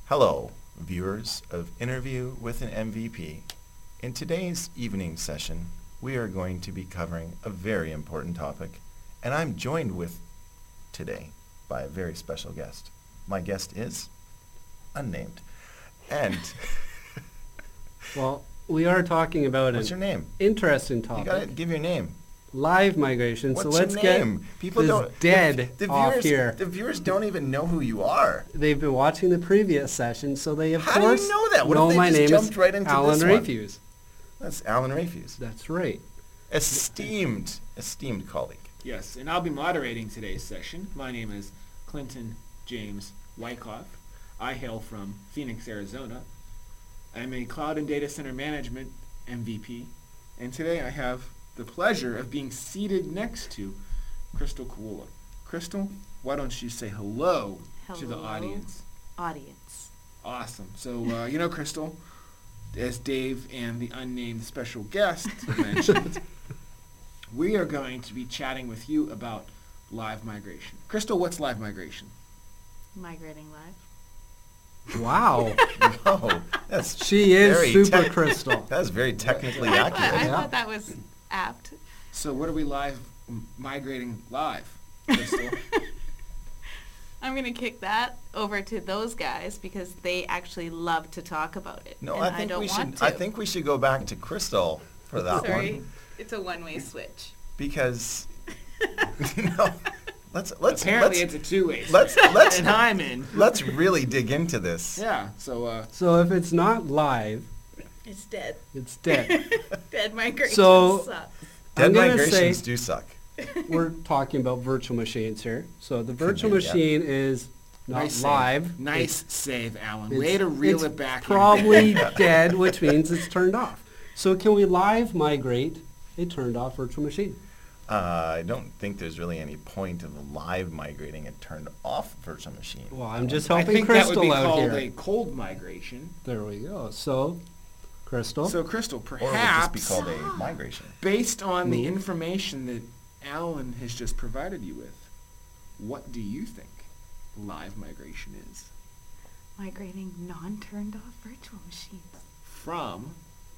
Hello, viewers of Interview with an MVP. In today's evening session, we are going to be covering a very important topic, and I'm joined with today by a very special guest. My guest is unnamed. And Well, we are talking about what's your name? interesting You topic, gotta give your name. live migration. What's so let's your get name? People this don't dead the off viewers, here. The viewers don't even know who you are. They've been watching the previous session, so they of How do you course know that? What if they my just name jumped is right into Alan this one? Rafuse. That's Alan Rafuse. That's right. Esteemed colleague. Yes, and I'll be moderating today's session. My name is Clinton James Wyckoff. I hail from Phoenix, Arizona. I'm a Cloud and Data Center Management MVP, and today I have the pleasure of being seated next to Crystal Kawula. Crystal, why don't you say hello to the audience? Audience. Awesome. So, Crystal, as Dave and the unnamed special guest mentioned, we are going to be chatting with you about live migration. Crystal, what's live migration? Migrating live. Wow. No, that's She is very super tech- crystal. That's very technically I accurate. thought that was apt. So what are we migrating live, Crystal? I'm going to kick that over to those guys because they actually love to talk about it. No, and I think don't we want should. to. I think we should go back to Crystal for that Sorry, one it's a one-way switch. because no, let's Apparently it's a two-way. let's and I'm in. let's really dig into this. Yeah. So So if it's not live, It's dead. it's dead. Dead migration So- sucks. Dead I'm gonna migrations say- do suck. We're talking about virtual machines here. So the virtual be, yeah. machine is not nice live. Save. Nice save, Alan. It's- Way to reel it's it back. in. probably dead, which means it's turned off. So can we live migrate a turned off virtual machine? I don't think there's really any point of live migrating a turned off virtual machine. Well, I'm just I helping think that would Crystal be out called here. a cold migration. There we go. So, Crystal. So, Crystal, Or it would just perhaps be called a migration. based on the Mhm. information that Alan has just provided you with, what do you think live migration is? Migrating non-turned off virtual machines. From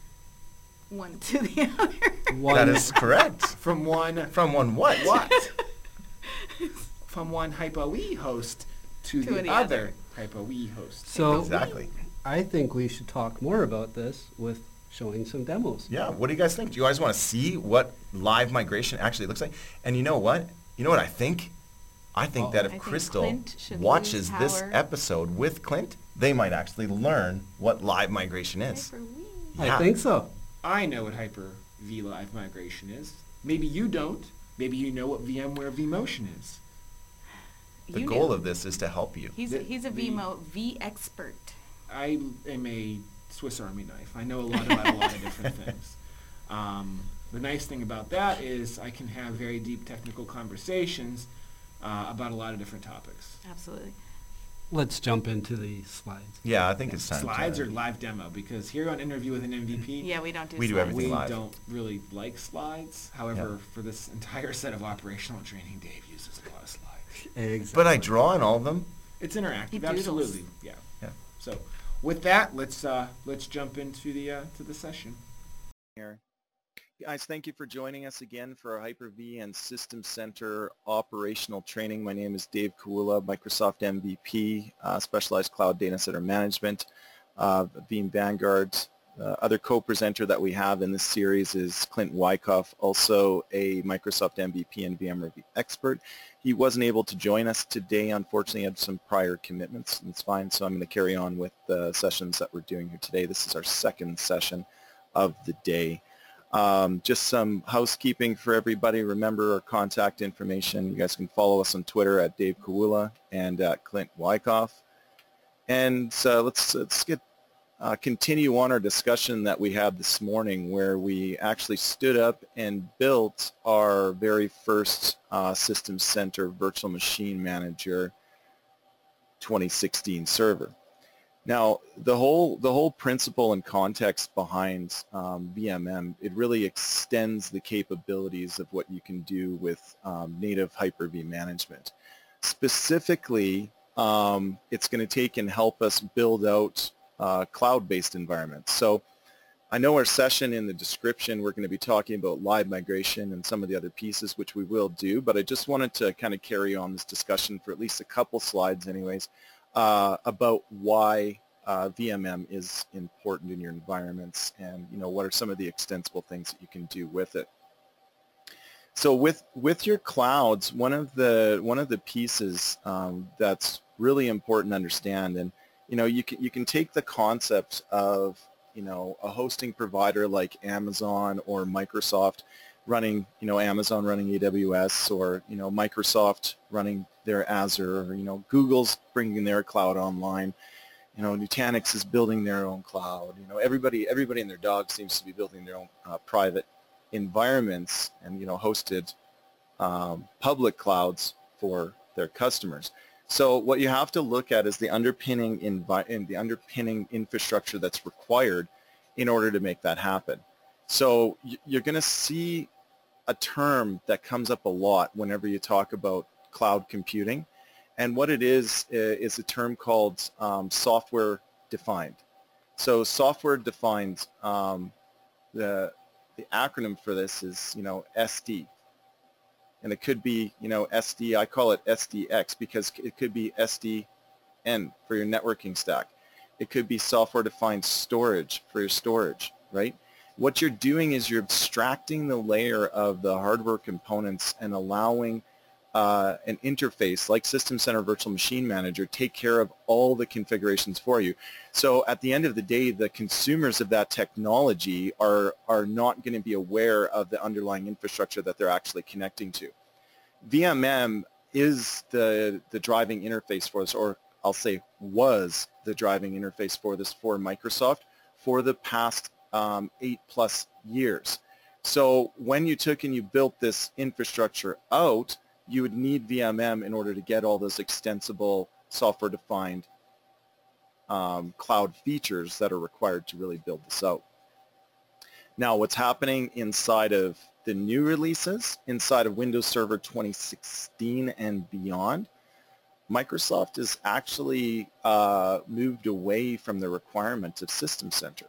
One to the other. One, That is correct. from one From one what? what? From one Hypo-E host to To the the other Hypo-E host. So Exactly. I think we should talk more about this with showing some demos. Yeah. What do you guys think? Do you guys want to see what live migration actually looks like? And you know what? You know what I think? I think that I if think Crystal Clint should watches lose this power. episode with Clint, they might actually learn what live migration is. Hyper-Wii. Yeah. I think so. I know what Hyper-V live migration is. Maybe you don't. Maybe you know what VMware vMotion is. The You goal knew. of this is to help you. He's the- a the- V expert. I am a Swiss Army knife. I know a lot about a lot of different things. The nice thing about that is I can have very deep technical conversations about a lot of different topics. Absolutely. Let's jump into the slides. Yeah, I think it's time. Slides to, or live demo, because here on Interview with an MVP, Yeah, we don't do We do slides. everything we live. don't really like slides. However, for this entire set of operational training, Dave uses a lot of slides. Exactly. But I draw in all of them. It's He interactive, doodles. absolutely. Yeah. Yeah. So, with that, let's jump into the session. Here. Guys, thank you for joining us again for our Hyper-V and System Center operational training. My name is Dave Kawula, Microsoft MVP, Specialized Cloud Data Center Management, Veeam Vanguard. Other co-presenter that we have in this series is Clint Wyckoff, also a Microsoft MVP and VMware expert. He wasn't able to join us today. Unfortunately, he had some prior commitments, and it's fine. So I'm going to carry on with the sessions that we're doing here today. This is our second session of the day. Just some housekeeping for everybody. Remember our contact information. You guys can follow us on Twitter at Dave Kawula and at Clint Wyckoff. And let's continue on our discussion that we had this morning, where we actually stood up and built our very first System Center Virtual Machine Manager 2016 server. Now, the whole principle and context behind VMM, it really extends the capabilities of what you can do with native Hyper-V management. Specifically, it's going to take and help us build out cloud-based environments. So I know our session in the description, we're going to be talking about live migration and some of the other pieces, which we will do, but I just wanted to kind of carry on this discussion for at least a couple slides anyways, about why VMM is important in your environments, and what are some of the extensible things that you can do with it. So with your clouds, one of the pieces that's really important to understand, and you can take the concept of a hosting provider like Amazon or Microsoft running, Amazon running AWS, or Microsoft running their Azure, or Google's bringing their cloud online. Nutanix is building their own cloud. Everybody and their dog seems to be building their own private environments and hosted public clouds for their customers. So what you have to look at is the underpinning infrastructure that's required in order to make that happen. So you're going to see a term that comes up a lot whenever you talk about cloud computing, and what it is a term called software defined. So software defined, the acronym for this is SD. And it could be, SD, I call it SDX because it could be SDN for your networking stack. It could be software-defined storage for your storage, right? What you're doing is you're abstracting the layer of the hardware components and allowing an interface like System Center Virtual Machine Manager take care of all the configurations for you. So at the end of the day, the consumers of that technology are not going to be aware of the underlying infrastructure that they're actually connecting to. VMM is the driving interface for this, or I'll say was the driving interface for this for Microsoft for the past 8+ years. So when you took and you built this infrastructure out, you would need VMM in order to get all those extensible software-defined cloud features that are required to really build this out. Now, what's happening inside of the new releases, inside of Windows Server 2016 and beyond, Microsoft has actually moved away from the requirement of System Center.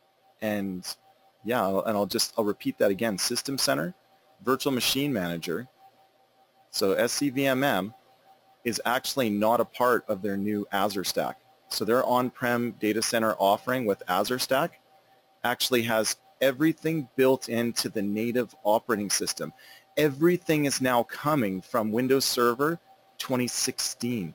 And yeah, I'll repeat that again. System Center, Virtual Machine Manager, so SCVMM is actually not a part of their new Azure Stack. So their on-prem data center offering with Azure Stack actually has everything built into the native operating system. Everything is now coming from Windows Server 2016.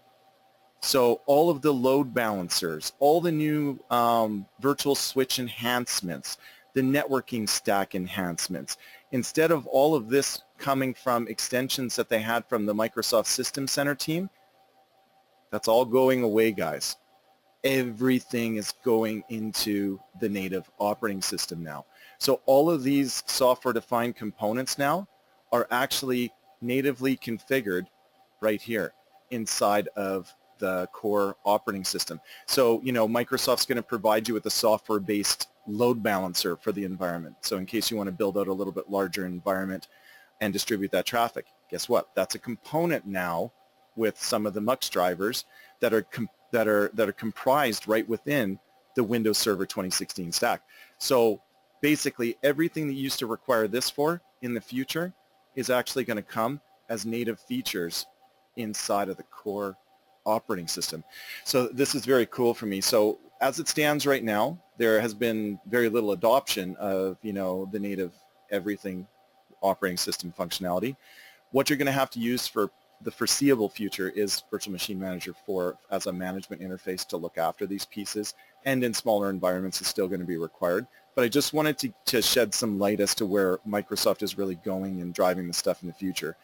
So all of the load balancers, all the new virtual switch enhancements, the networking stack enhancements, instead of all of this coming from extensions that they had from the Microsoft System Center team, that's all going away, guys. Everything is going into the native operating system now. So all of these software-defined components now are actually natively configured right here inside of the core operating system. So, Microsoft's going to provide you with a software-based load balancer for the environment. So in case you want to build out a little bit larger environment and distribute that traffic, guess what? That's a component now with some of the MUX drivers that are comprised right within the Windows Server 2016 stack. So basically everything that used to require this for in the future is actually going to come as native features inside of the core operating system. So this is very cool for me. So as it stands right now, there has been very little adoption of, the native everything operating system functionality. What you're going to have to use for the foreseeable future is Virtual Machine Manager as a management interface to look after these pieces, and in smaller environments is still going to be required. But I just wanted to shed some light as to where Microsoft is really going and driving the stuff in the future.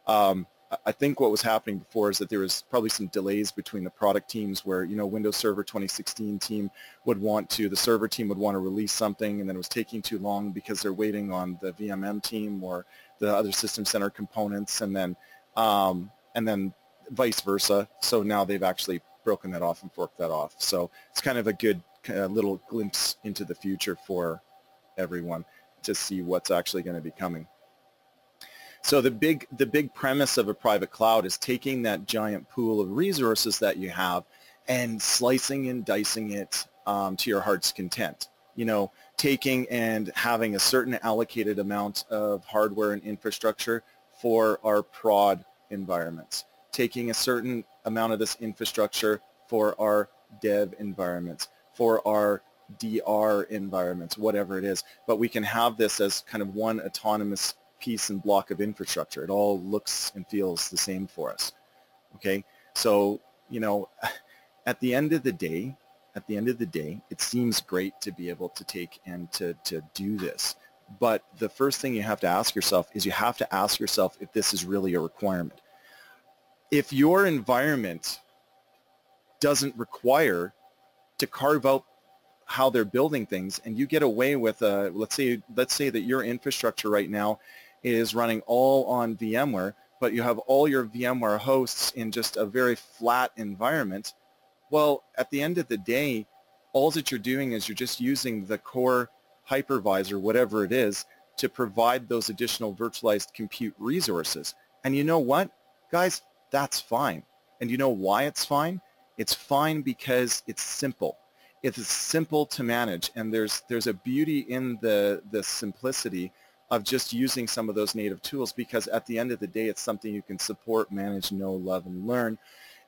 I think what was happening before is that there was probably some delays between the product teams where, Windows Server 2016 team the server team would want to release something, and then it was taking too long because they're waiting on the VMM team or the other System Center components, and then vice versa. So now they've actually broken that off and forked that off. So it's kind of a good little glimpse into the future for everyone to see what's actually going to be coming. So the big premise of a private cloud is taking that giant pool of resources that you have and slicing and dicing it to your heart's content. You know, taking and having a certain allocated amount of hardware and infrastructure for our prod environments, taking a certain amount of this infrastructure for our dev environments, for our DR environments, whatever it is. But we can have this as kind of one autonomous piece and block of infrastructure. It all looks and feels the same for us. Okay, so you know, at the end of the day, it seems great to be able to take and to do this. But the first thing you have to ask yourself is you have to ask yourself if this is really a requirement. If your environment doesn't require to carve out how they're building things, and you get away with let's say that your infrastructure right now is running all on VMware, but you have all your VMware hosts in just a very flat environment, well, at the end of the day, all that you're doing is you're just using the core hypervisor, whatever it is, to provide those additional virtualized compute resources. And you know what, guys? That's fine. And you know why it's fine? It's fine because it's simple. It's simple to manage, and there's a beauty in the simplicity of just using some of those native tools, because at the end of the day, it's something you can support, manage, know, love, and learn,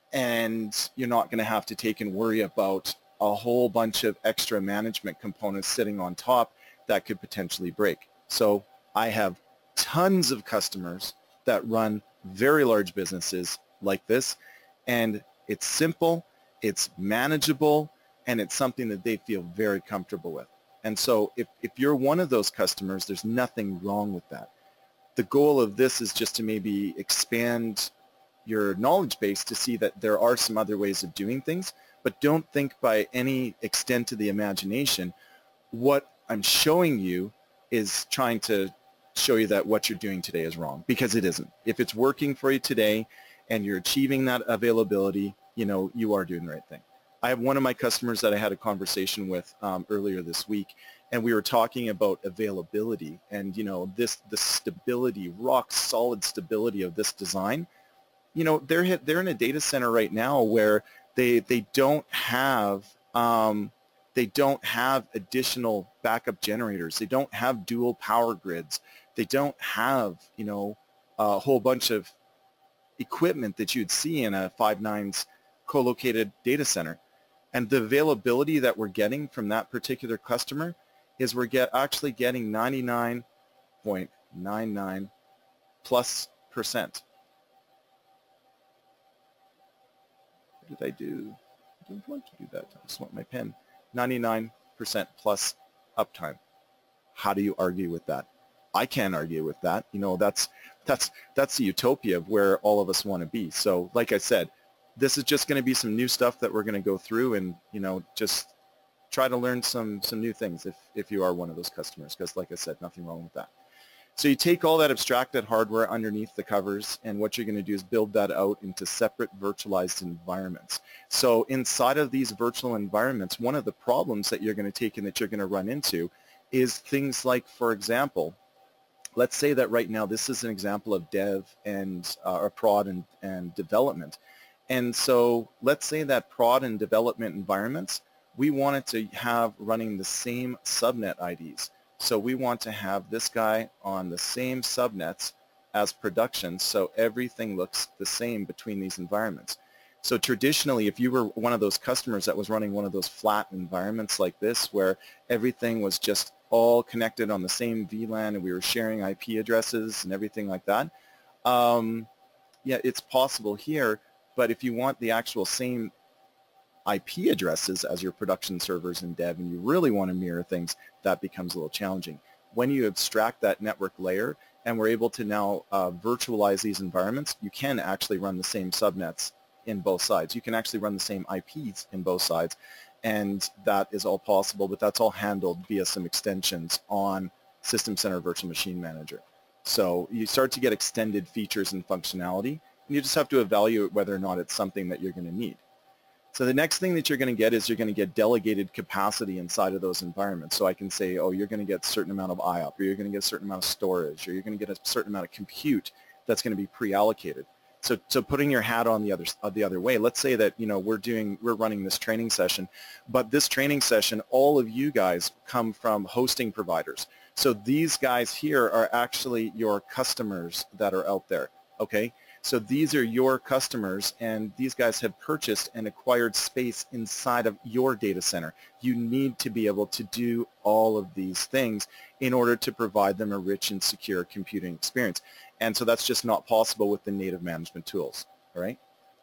and you're not going to have to take and worry about a whole bunch of extra management components sitting on top that could potentially break. So I have tons of customers that run very large businesses like this, and it's simple, it's manageable, and it's something that they feel very comfortable with. And so if you're one of those customers, there's nothing wrong with that. The goal of this is just to maybe expand your knowledge base to see that there are some other ways of doing things, but don't think by any extent of the imagination. What I'm showing you is trying to show you that what you're doing today is wrong, because it isn't. If it's working for you today and you're achieving that availability, you know, you are doing the right thing. I have one of my customers that I had a conversation with earlier this week, and we were talking about availability and, you know, the stability, rock solid stability of this design. You know, they're in a data center right now where they don't have additional backup generators. They don't have dual power grids. They don't have, you know, a whole bunch of equipment that you'd see in a 5 nines co-located data center. And the availability that we're getting from that particular customer is we're actually getting 99.99 plus %. What did I do? I didn't want to do that. I just want my pen. 99% plus uptime. How do you argue with that? I can't argue with that. You know, that's the utopia of where all of us want to be. So like I said, this is just going to be some new stuff that we're going to go through, and, you know, just try to learn some new things if you are one of those customers, because like I said, nothing wrong with that. So you take all that abstracted hardware underneath the covers, and what you're going to do is build that out into separate virtualized environments. So inside of these virtual environments, one of the problems that you're going to take and that you're going to run into is things like, for example, let's say that right now this is an example of dev and or prod and development. And so let's say that prod and development environments, we wanted to have running the same subnet IDs. So we want to have this guy on the same subnets as production, so everything looks the same between these environments. So traditionally, if you were one of those customers that was running one of those flat environments like this, where everything was just all connected on the same VLAN and we were sharing IP addresses and everything like that, yeah, it's possible here. But if you want the actual same IP addresses as your production servers in dev, and you really want to mirror things, that becomes a little challenging. When you abstract that network layer and we're able to now virtualize these environments, you can actually run the same subnets in both sides. You can actually run the same IPs in both sides, and that is all possible, but that's all handled via some extensions on System Center Virtual Machine Manager. So you start to get extended features and functionality, and you just have to evaluate whether or not it's something that you're going to need. So the next thing that you're going to get is you're going to get delegated capacity inside of those environments. So I can say, oh, you're going to get a certain amount of IOP, or you're going to get a certain amount of storage, or you're going to get a certain amount of compute that's going to be pre-allocated. So putting your hat on the other way, let's say that we're running this training session, but this training session, all of you guys come from hosting providers. So these guys here are actually your customers that are out there. Okay, so these are your customers, and these guys have purchased and acquired space inside of your data center. You need to be able to do all of these things in order to provide them a rich and secure computing experience. And so that's just not possible with the native management tools, all right?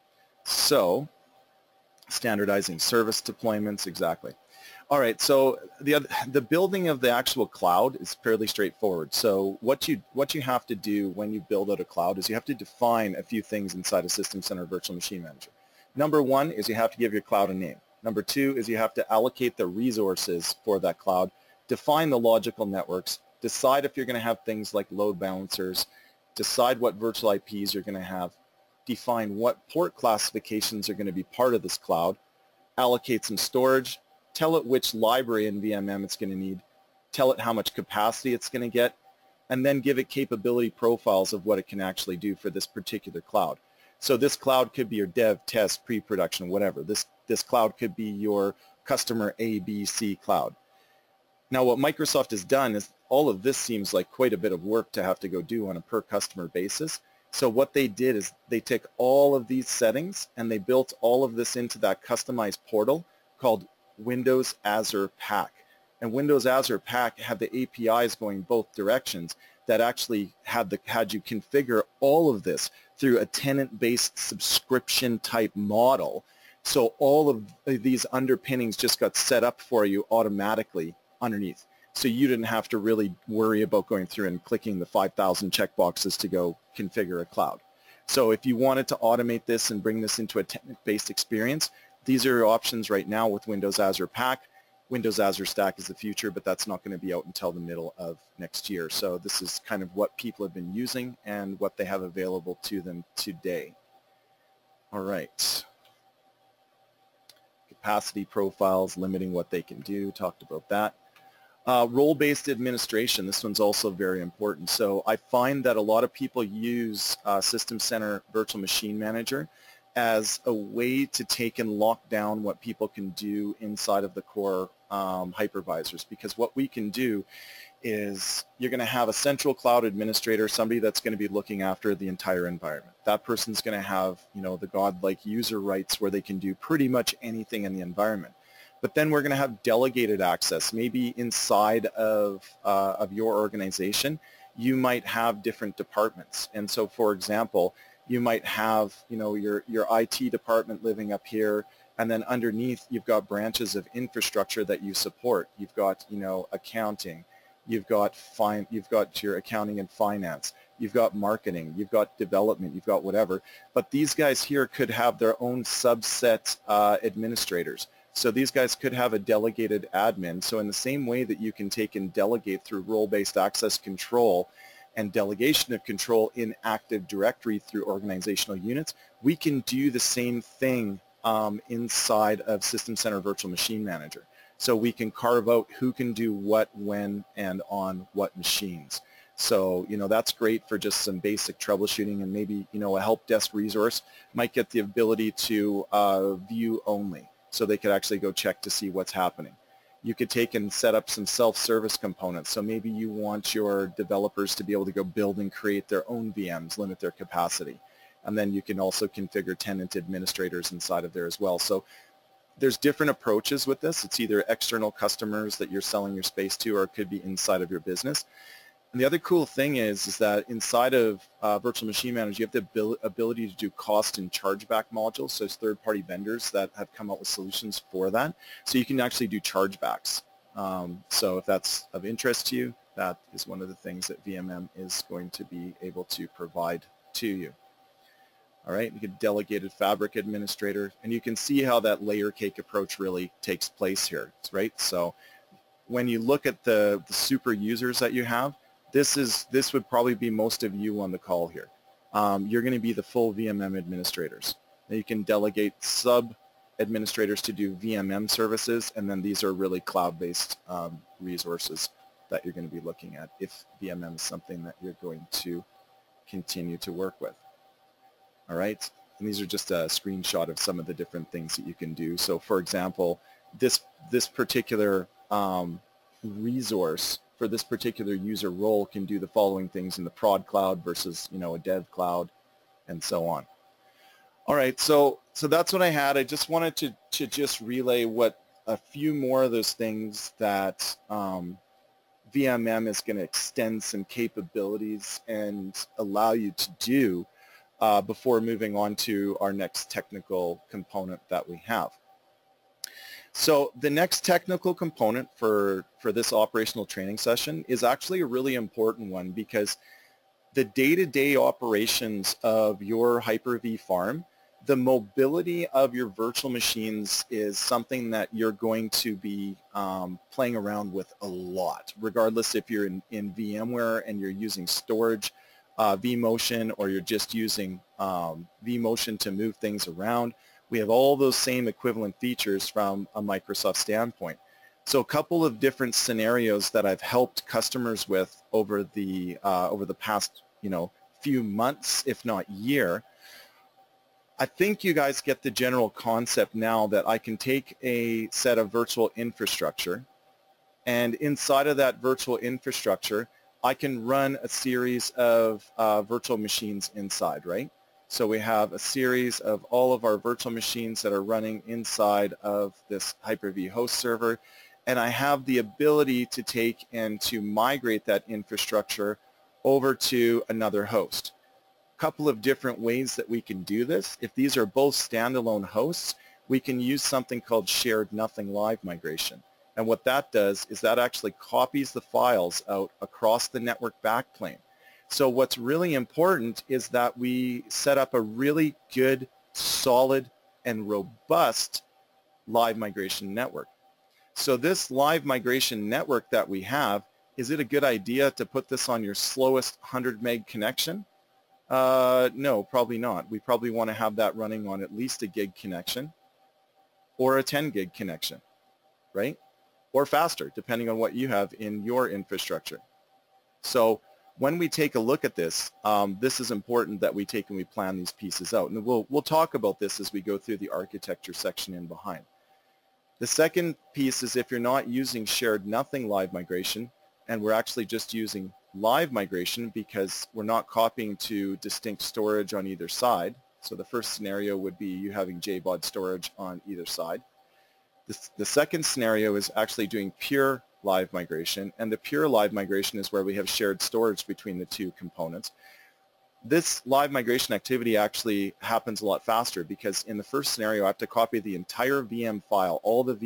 So standardizing service deployments, exactly. All right, so the building of the actual cloud is fairly straightforward. So what you have to do when you build out a cloud is you have to define a few things inside a System Center Virtual Machine Manager. Number one is you have to give your cloud a name. Number two is you have to allocate the resources for that cloud, define the logical networks, decide if you're going to have things like load balancers, decide what virtual IPs you're going to have, define what port classifications are going to be part of this cloud, allocate some storage, tell it which library in VMM it's going to need, tell it how much capacity it's going to get, and then give it capability profiles of what it can actually do for this particular cloud. So this cloud could be your dev, test, pre-production, whatever. This cloud could be your customer A, B, C cloud. Now what Microsoft has done is all of this seems like quite a bit of work to have to go do on a per customer basis. So what they did is they took all of these settings and they built all of this into that customized portal called Windows Azure Pack. And Windows Azure Pack had the APIs going both directions that actually had you configure all of this through a tenant-based subscription type model. So all of these underpinnings just got set up for you automatically underneath. So you didn't have to really worry about going through and clicking the 5,000 checkboxes to go configure a cloud. So if you wanted to automate this and bring this into a tenant-based experience, these are your options right now with Windows Azure Pack. Windows Azure Stack is the future, but that's not going to be out until the middle of next year. So this is kind of what people have been using and what they have available to them today. All right. Capacity profiles, limiting what they can do, talked about that. Role-based administration, this one's also very important. So I find that a lot of people use System Center Virtual Machine Manager as a way to take and lock down what people can do inside of the core hypervisors, because what we can do is you're going to have a central cloud administrator, somebody that's going to be looking after the entire environment. That person's going to have, the godlike user rights where they can do pretty much anything in the environment. But then we're going to have delegated access. Maybe inside of your organization, you might have different departments. And so, for example, you might have, your IT department living up here, and then underneath you've got branches of infrastructure that you support. You've got, accounting, you've got your accounting and finance, you've got marketing, you've got development, you've got whatever. But these guys here could have their own subset administrators. So these guys could have a delegated admin. So in the same way that you can take and delegate through role-based access control and delegation of control in Active Directory through organizational units, we can do the same thing inside of System Center Virtual Machine Manager. So we can carve out who can do what, when, and on what machines. So, that's great for just some basic troubleshooting, and maybe, a help desk resource might get the ability to view only. So they could actually go check to see what's happening. You could take and set up some self-service components. So maybe you want your developers to be able to go build and create their own VMs, limit their capacity. And then you can also configure tenant administrators inside of there as well. So there's different approaches with this. It's either external customers that you're selling your space to, or it could be inside of your business. And the other cool thing is that inside of Virtual Machine Manager, you have the ability to do cost and chargeback modules. So it's third-party vendors that have come up with solutions for that. So you can actually do chargebacks. So if that's of interest to you, that is one of the things that VMM is going to be able to provide to you. All right, you can delegated fabric administrator, and you can see how that layer cake approach really takes place here, right? So when you look at the super users that you have, this would probably be most of you on the call here. You're going to be the full VMM administrators. Now you can delegate administrators to do VMM services, and then these are really cloud-based resources that you're going to be looking at if VMM is something that you're going to continue to work with. All right, and these are just a screenshot of some of the different things that you can do. So for example, this particular resource for this particular user role can do the following things in the prod cloud versus, you know, a dev cloud, and so on. All right, so that's what I had. I just wanted to just relay what a few more of those things that VMM is going to extend some capabilities and allow you to do before moving on to our next technical component that we have. So the next technical component for this operational training session is actually a really important one, because the day-to-day operations of your Hyper-V farm, the mobility of your virtual machines is something that you're going to be playing around with a lot, regardless if you're in VMware and you're using storage, vMotion, or you're just using vMotion to move things around. We have all those same equivalent features from a Microsoft standpoint. So a couple of different scenarios that I've helped customers with over the past, you know, few months, if not year. I think you guys get the general concept now that I can take a set of virtual infrastructure, and inside of that virtual infrastructure, I can run a series of virtual machines inside, right? So we have a series of all of our virtual machines that are running inside of this Hyper-V host server, and I have the ability to take and to migrate that infrastructure over to another host. Couple of different ways that we can do this. If these are both standalone hosts, we can use something called shared nothing live migration. And what that does is that actually copies the files out across the network backplane. So what's really important is that we set up a really good, solid, and robust live migration network. So this live migration network that we have, is it a good idea to put this on your slowest 100 meg connection? No, probably not. We probably want to have that running on at least a gig connection or a 10 gig connection, right? Or faster, depending on what you have in your infrastructure. So when we take a look at this, this is important that we take and we plan these pieces out. And we'll talk about this as we go through the architecture section in behind. The second piece is if you're not using shared nothing live migration, and we're actually just using live migration because we're not copying to distinct storage on either side. So the first scenario would be you having JBOD storage on either side. The second scenario is actually doing pure live migration, and the pure live migration is where we have shared storage between the two components. This live migration activity actually happens a lot faster because in the first scenario I have to copy the entire VM file, all the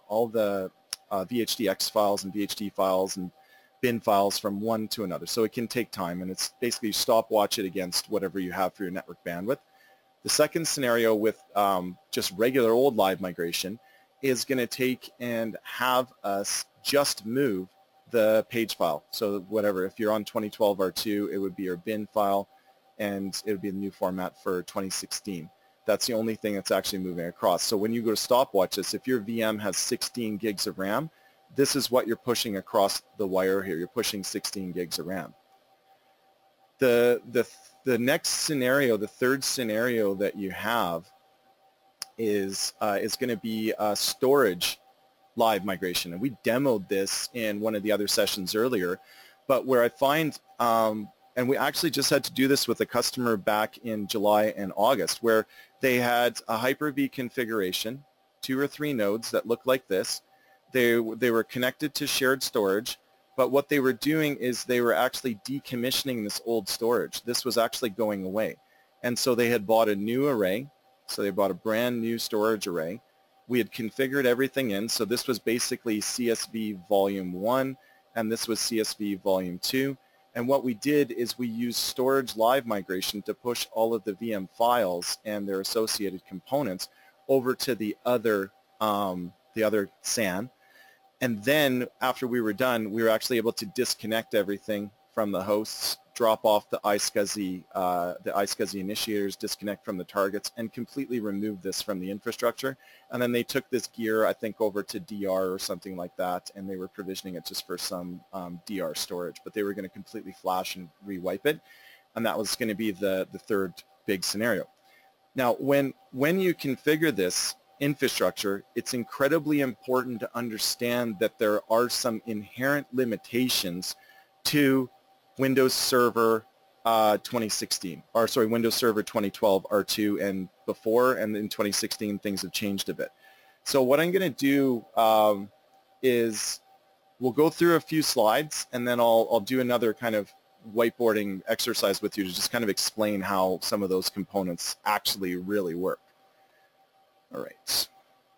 VHDX files and VHD files and bin files from one to another. So it can take time, and it's basically stopwatch it against whatever you have for your network bandwidth. The second scenario with just regular old live migration is going to take and have us just move the page file. So whatever, if you're on 2012 R2, it would be your bin file, and it would be the new format for 2016. That's the only thing that's actually moving across. So when you go to stopwatch this, if your VM has 16 gigs of RAM, this is what you're pushing across the wire here. You're pushing 16 gigs of RAM. The next scenario, the third scenario that you have is going to be storage live migration. And we demoed this in one of the other sessions earlier, but where I find, and we actually just had to do this with a customer back in July and August, where they had a Hyper-V configuration, 2 or 3 nodes that looked like this. They were connected to shared storage, but what they were doing is they were actually decommissioning this old storage. This was actually going away. And so they had bought a new array. So they bought a brand new storage array. We had configured everything in. So this was basically CSV volume 1, and this was CSV volume 2. And what we did is we used storage live migration to push all of the VM files and their associated components over to the other SAN. And then after we were done, we were actually able to disconnect everything from the hosts, drop off the iSCSI initiators, disconnect from the targets, and completely remove this from the infrastructure. And then they took this gear, I think, over to DR or something like that, and they were provisioning it just for some DR storage. But they were going to completely flash and rewipe it, and that was going to be the third big scenario. Now, when you configure this infrastructure, it's incredibly important to understand that there are some inherent limitations to Windows Server 2016, or sorry, Windows Server 2012 R2 and before, and in 2016 things have changed a bit. So what I'm going to do is we'll go through a few slides, and then I'll do another kind of whiteboarding exercise with you to just kind of explain how some of those components actually really work. All right.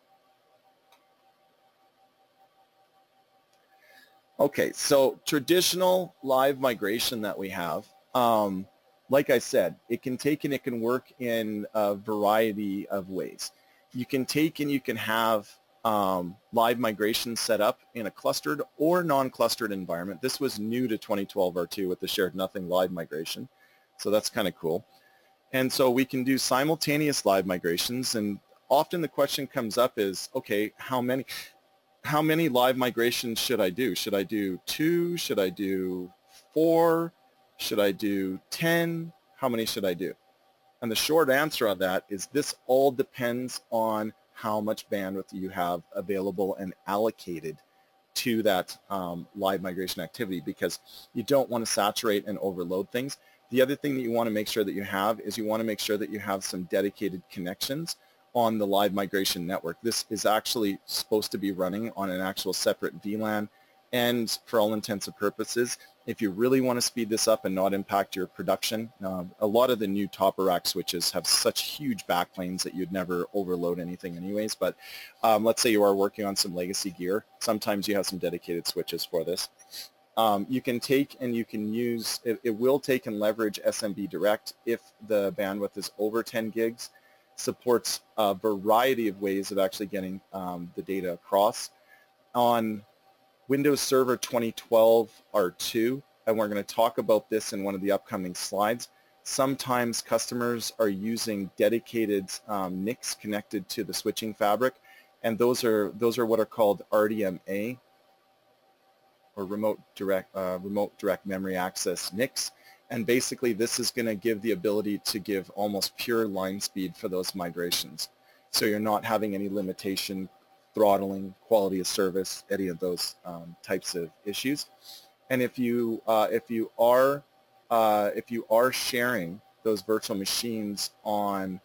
Okay, so traditional live migration that we have, like I said, it can take and it can work in a variety of ways. You can take and you can have live migration set up in a clustered or non-clustered environment. This was new to 2012 R2 with the shared nothing live migration, so that's kind of cool. And so we can do simultaneous live migrations, and often the question comes up is, okay, how many live migrations should I do? Should I do 2? Should I do 4? Should I do 10? How many should I do? And the short answer on that is this all depends on how much bandwidth you have available and allocated to that live migration activity, because you don't want to saturate and overload things. The other thing that you want to make sure that you have is you want to make sure that you have some dedicated connections on the live migration network. This is actually supposed to be running on an actual separate VLAN, and for all intents and purposes, if you really want to speed this up and not impact your production, a lot of the new top of rack switches have such huge backplanes that you'd never overload anything anyways, but let's say you are working on some legacy gear. Sometimes you have some dedicated switches for this. You can take and you can use, it will take and leverage SMB Direct if the bandwidth is over 10 gigs. Supports a variety of ways of actually getting the data across. On Windows Server 2012 R2, and we're going to talk about this in one of the upcoming slides, sometimes customers are using dedicated NICs connected to the switching fabric, and those are what are called RDMA, or remote direct memory access NICs. And basically this is going to give the ability to give almost pure line speed for those migrations. So you're not having any limitation, throttling, quality of service, any of those types of issues. And if you are sharing those virtual machines on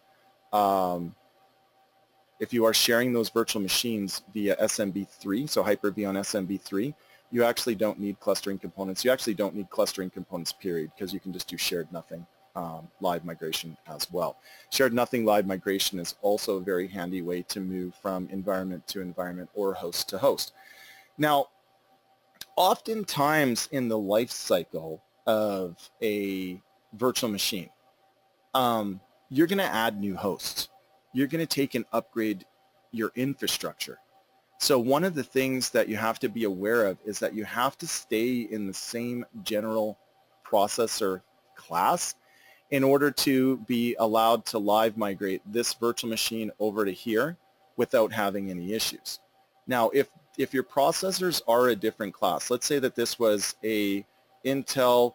if you are sharing those virtual machines via SMB3, so Hyper-V on SMB3, you actually don't need clustering components. You actually don't need clustering components, period, because you can just do shared nothing live migration as well. Shared nothing live migration is also a very handy way to move from environment to environment or host to host. Now, oftentimes in the life cycle of a virtual machine, you're going to add new hosts. You're going to take and upgrade your infrastructure. So one of the things that you have to be aware of is that you have to stay in the same general processor class in order to be allowed to live migrate this virtual machine over to here without having any issues. Now, if your processors are a different class, let's say that this was a Intel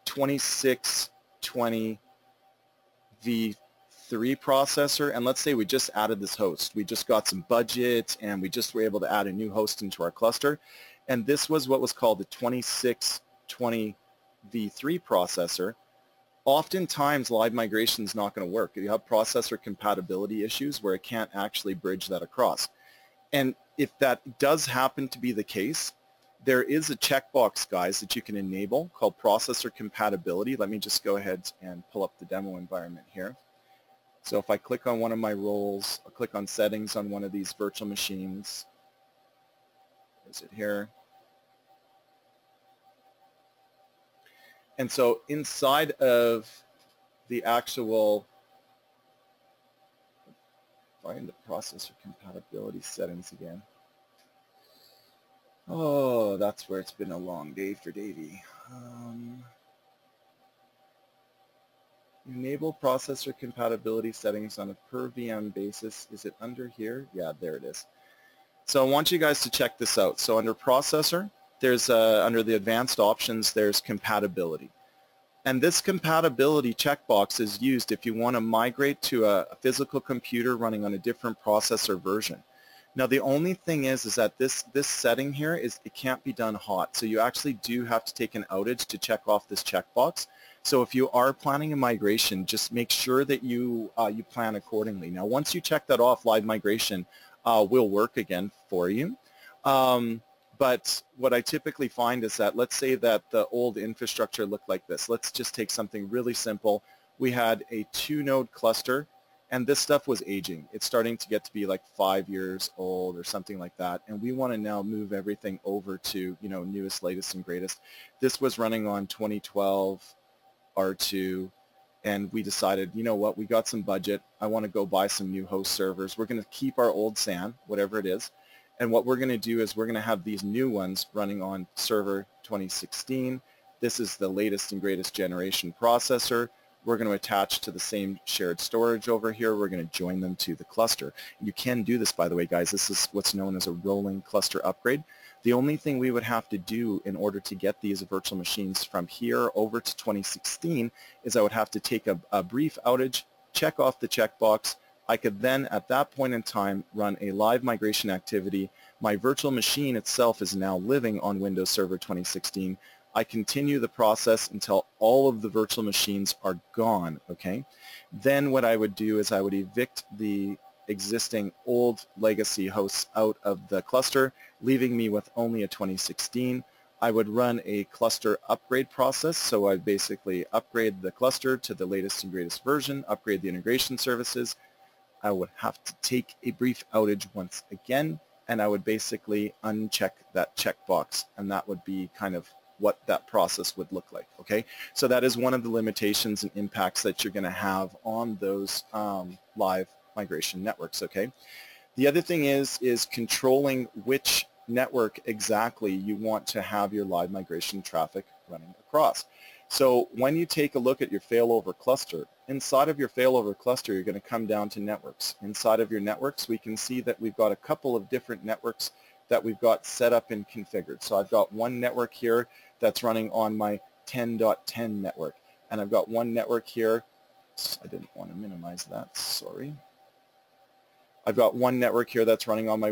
2620 V3 processor, and let's say we just added this host. We just got some budget and we just were able to add a new host into our cluster, and this was what was called the 2620 V3 processor. Oftentimes live migration is not going to work. You have processor compatibility issues where it can't actually bridge that across. And if that does happen to be the case, there is a checkbox, guys, that you can enable called processor compatibility. Let me just go ahead and pull up the demo environment here. So if I click on one of my roles, I'll click on settings on one of these virtual machines. Is it here? And so inside of the actual, find the processor compatibility settings again. Oh, that's where it's been a long day for Davey. Enable processor compatibility settings on a per VM basis. Is it under here? Yeah, there it is. So I want you guys to check this out. So under processor, there's under the advanced options, there's compatibility. And this compatibility checkbox is used if you want to migrate to a physical computer running on a different processor version. Now the only thing is that this setting here is it can't be done hot. So you actually do have to take an outage to check off this checkbox. So if you are planning a migration, just make sure that you plan accordingly. Now once you check that off, live migration will work again for you. But what I typically find is that, let's say that the old infrastructure looked like this. Let's just take something really simple. We had a 2-node cluster, and this stuff was aging. It's starting to get to be like 5 years old or something like that, and we want to now move everything over to, you know, newest, latest, and greatest. This was running on 2012 R2, and we decided, you know what, we got some budget. I want to go buy some new host servers. We're going to keep our old SAN, whatever it is. And what we're going to do is we're going to have these new ones running on server 2016. This is the latest and greatest generation processor. We're going to attach to the same shared storage over here. We're going to join them to the cluster. You can do this, by the way, guys. This is what's known as a rolling cluster upgrade. The only thing we would have to do in order to get these virtual machines from here over to 2016 is I would have to take a brief outage, check off the checkbox. I could then, at that point in time, run a live migration activity. My virtual machine itself is now living on Windows Server 2016. I continue the process until all of the virtual machines are gone, okay? Then what I would do is I would evict the existing old legacy hosts out of the cluster, leaving me with only a 2016. I would run a cluster upgrade process, so I basically upgrade the cluster to the latest and greatest version, upgrade the integration services. I would have to take a brief outage once again, and I would basically uncheck that checkbox, and that would be kind of what that process would look like, okay? So that is one of the limitations and impacts that you're going to have on those live migration networks, okay? The other thing is controlling which network exactly you want to have your live migration traffic running across. So when you take a look at your failover cluster, inside of your failover cluster, you're going to come down to networks. Inside of your networks, we can see that we've got a couple of different networks that we've got set up and configured. So I've got one network here that's running on my 10.10 network. And I've got one network here. I didn't want to minimize that, sorry. I've got one network here that's running on my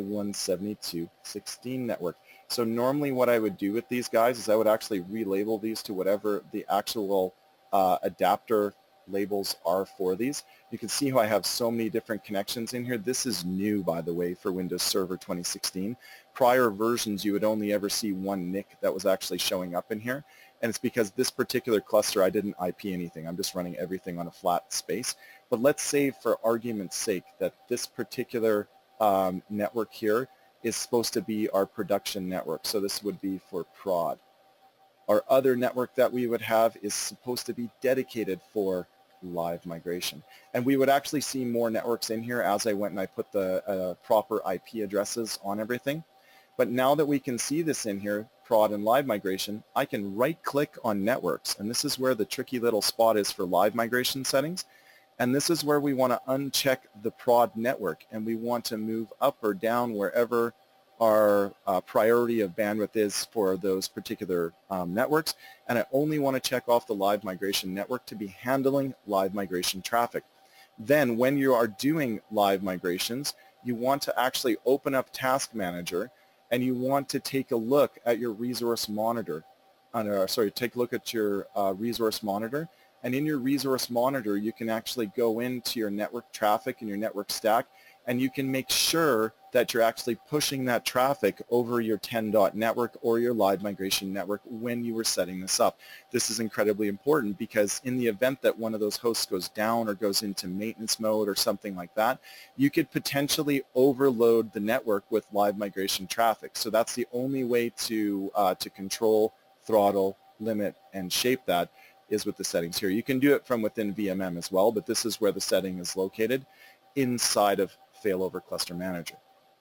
172.16 network. So normally what I would do with these guys is I would actually relabel these to whatever the actual adapter labels are for these. You can see how I have so many different connections in here. This is new, by the way, for Windows Server 2016. Prior versions, you would only ever see one NIC that was actually showing up in here. And it's because this particular cluster, I didn't IP anything. I'm just running everything on a flat space. But let's say, for argument's sake, that this particular network here is supposed to be our production network. So this would be for prod. Our other network that we would have is supposed to be dedicated for live migration. And we would actually see more networks in here as I went and I put the proper IP addresses on everything. But now that we can see this in here, prod and live migration, I can right-click on networks. And this is where the tricky little spot is for live migration settings. And this is where we want to uncheck the prod network, and we want to move up or down wherever our priority of bandwidth is for those particular networks. And I only want to check off the live migration network to be handling live migration traffic. Then when you are doing live migrations, you want to actually open up Task Manager, and you want to take a look at your resource monitor. Take a look at your resource monitor. And in your resource monitor, you can actually go into your network traffic and your network stack, and you can make sure that you're actually pushing that traffic over your 10.0 network or your live migration network when you were setting this up. This is incredibly important because in the event that one of those hosts goes down or goes into maintenance mode or something like that, you could potentially overload the network with live migration traffic. So that's the only way to control, throttle, limit, and shape that is with the settings here. You can do it from within VMM as well, but this is where the setting is located inside of Failover Cluster Manager.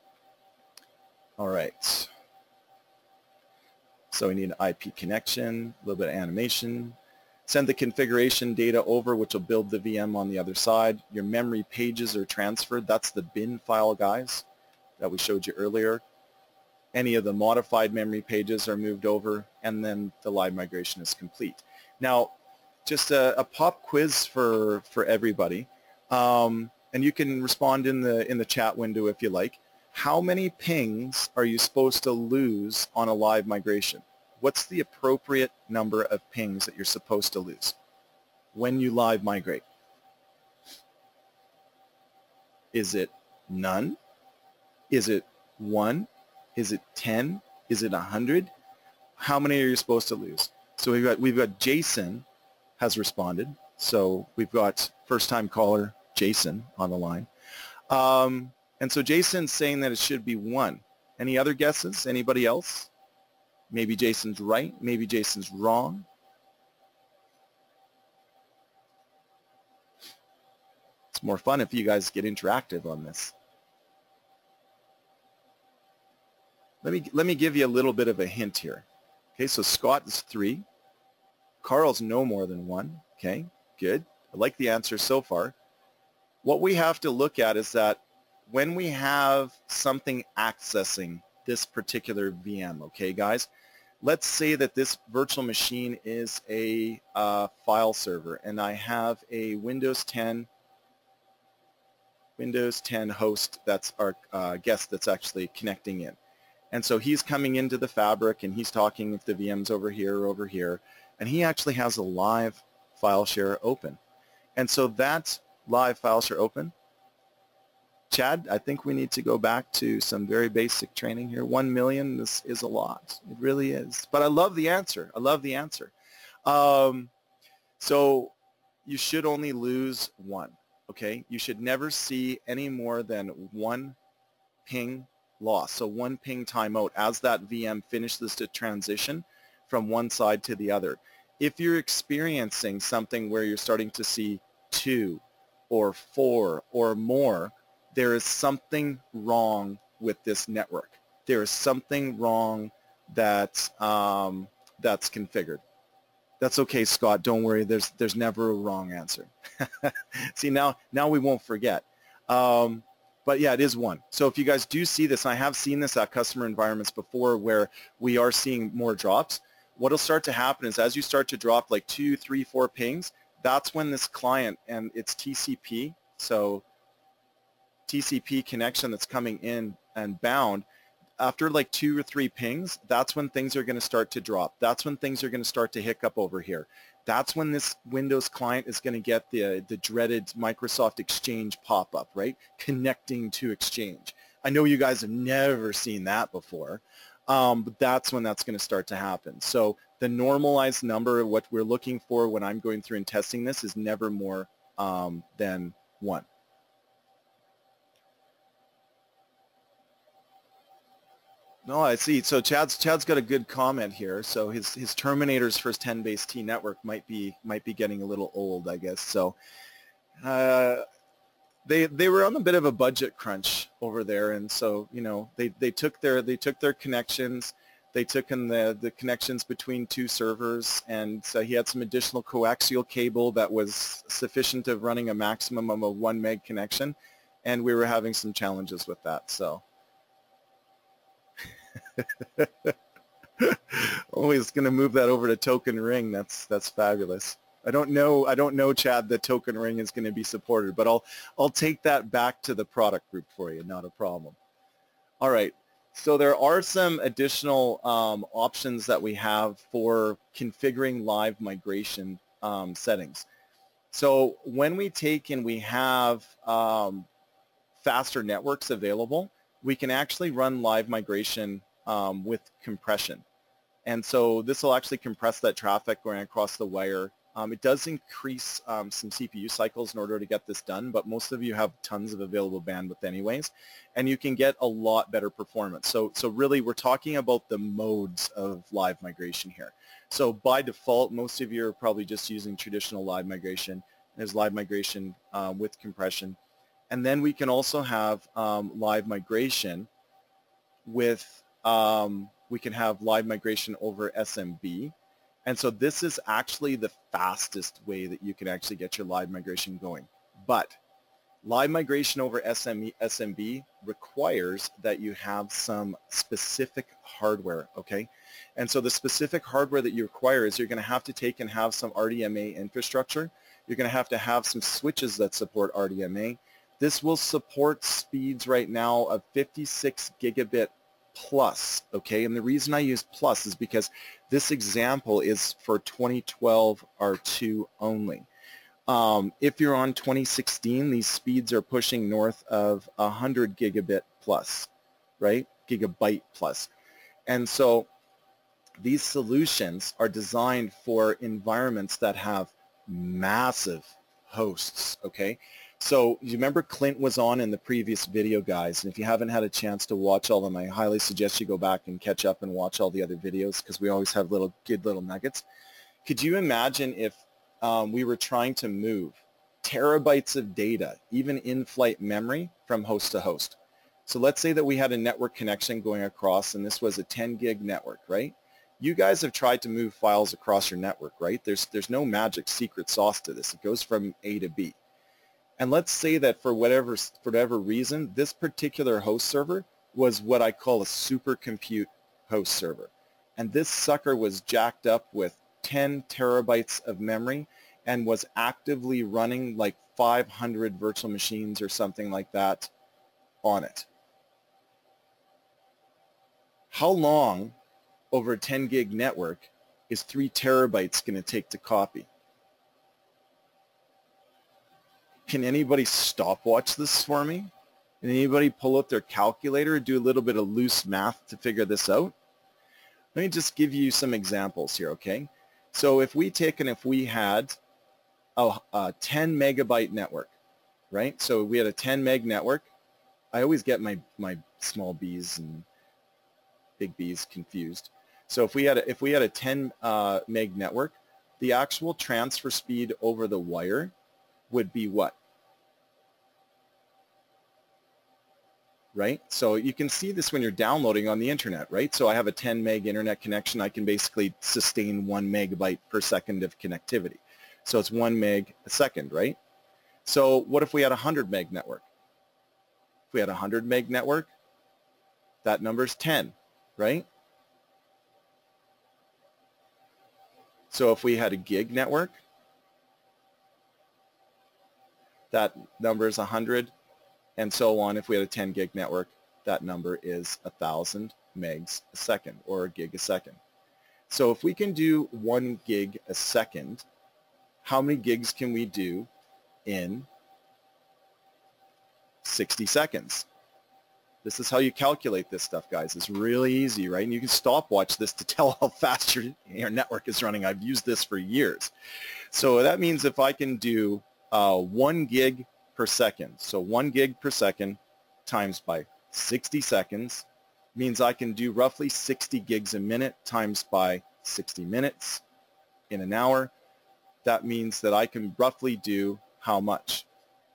All right. So we need an IP connection, a little bit of animation. send the configuration data over, which will build the VM on the other side. Your memory pages are transferred. That's the bin file, guys, that we showed you earlier. Any of the modified memory pages are moved over, and then the live migration is complete. Now, just a pop quiz for everybody, and you can respond in the chat window if you like. How many pings are you supposed to lose on a live migration? What's the appropriate number of pings that you're supposed to lose when you live migrate? Is it none? Is it 1? Is it 10? Is it 100? How many are you supposed to lose? So we've got Jason has responded. So we've got first-time caller Jason on the line. And so Jason's saying that it should be 1. Any other guesses? Anybody else? Maybe Jason's right. Maybe Jason's wrong. It's more fun if you guys get interactive on this. Let me give you a little bit of a hint here. Okay, so Scott is 3. Carl's no more than 1. Okay, good. I like the answer so far. What we have to look at is that when we have something accessing this particular VM, okay, guys, let's say that this virtual machine is a file server, and I have a Windows 10 host that's our guest that's actually connecting in. And so he's coming into the fabric and he's talking with the VMs over here, and he actually has a live file share open. And so that live file share open, Chad, I think we need to go back to some very basic training here. 1 million is a lot. It really is. But I love the answer. I love the answer. So you should only lose 1, okay? You should never see any more than 1 ping loss. So 1 ping timeout as that VM finishes the transition from one side to the other. If you're experiencing something where you're starting to see 2 or 4 or more, there is something wrong with this network. There is something wrong that's configured. That's okay, Scott. Don't worry. There's never a wrong answer. See, now we won't forget. But yeah, it is 1. So if you guys do see this, and I have seen this at customer environments before where we are seeing more drops, what will start to happen is as you start to drop like 2, 3, 4 pings, that's when this client and its TCP, so TCP connection that's coming in and bound, after like 2 or 3 pings, that's when things are going to start to drop. That's when things are going to start to hiccup over here. That's when this Windows client is going to get the dreaded Microsoft Exchange pop-up, right? Connecting to Exchange. I know you guys have never seen that before, but that's when that's going to start to happen. So the normalized number of what we're looking for when I'm going through and testing this is never more than 1. No, I see. So Chad's got a good comment here. So his Terminator's first 10 base T network might be getting a little old, I guess. So they were on a bit of a budget crunch over there, and so they took their connections. They took in the connections between 2 servers, and so he had some additional coaxial cable that was sufficient of running a maximum of a 1 meg connection, and we were having some challenges with that. So. Always going to move that over to Token Ring. That's fabulous. I don't know, Chad, that Token Ring is going to be supported, but I'll take that back to the product group for you. Not a problem. All right. So there are some additional options that we have for configuring live migration settings. So when we take and we have faster networks available, we can actually run live migration with compression. And so this will actually compress that traffic going across the wire. It does increase some CPU cycles in order to get this done, but most of you have tons of available bandwidth anyways, and you can get a lot better performance. So really we're talking about the modes of live migration here. So by default, most of you are probably just using traditional live migration. There's live migration with compression. And then we can also have live migration with, we can have live migration over SMB, And so this is actually the fastest way that you can actually get your live migration going. But live migration over SMB requires that you have some specific hardware, okay? And so the specific hardware that you require is you're going to have to take and have some RDMA infrastructure. You're going to have some switches that support RDMA. This will support speeds right now of 56 gigabit plus, okay? And the reason I use plus is because this example is for 2012 R2 only. If you're on 2016, these speeds are pushing north of 100 gigabit plus, right? Gigabyte plus. And so these solutions are designed for environments that have massive hosts, okay? So you remember Clint was on in the previous video, guys, and if you haven't had a chance to watch all of them, I highly suggest you go back and catch up and watch all the other videos because we always have good little nuggets. Could you imagine if we were trying to move terabytes of data, even in-flight memory, from host to host? So let's say that we had a network connection going across, and this was a 10 gig network, right? You guys have tried to move files across your network, right? There's no magic secret sauce to this. It goes from A to B. And let's say that for whatever reason, this particular host server was what I call a supercompute host server. And this sucker was jacked up with 10 terabytes of memory and was actively running like 500 virtual machines or something like that on it. How long over a 10 gig network is 3 terabytes going to take to copy? Can anybody stopwatch this for me? Can anybody pull out their calculator or do a little bit of loose math to figure this out? Let me just give you some examples here, okay? So if we had a 10 megabyte network, right? So we had a 10 meg network. I always get my small b's and big B's confused. So if we had a 10 meg network, the actual transfer speed over the wire would be what? Right? So you can see this when you're downloading on the internet, right? So I have a 10 meg internet connection. I can basically sustain 1 megabyte per second of connectivity. So it's 1 meg a second, right? So what if we had a 100 meg network? If we had a 100 meg network, that number is 10, right? So if we had a gig network, that number is 100, and so on. If we had a 10 gig network, that number is 1,000 megs a second, or a gig a second. So if we can do 1 gig a second, how many gigs can we do in 60 seconds? This is how you calculate this stuff, guys. It's really easy, right? And you can stopwatch this to tell how fast your network is running. I've used this for years. So that means if I can do 1 gig per second, so 1 gig per second times by 60 seconds means I can do roughly 60 gigs a minute times by 60 minutes in an hour. That means that I can roughly do how much?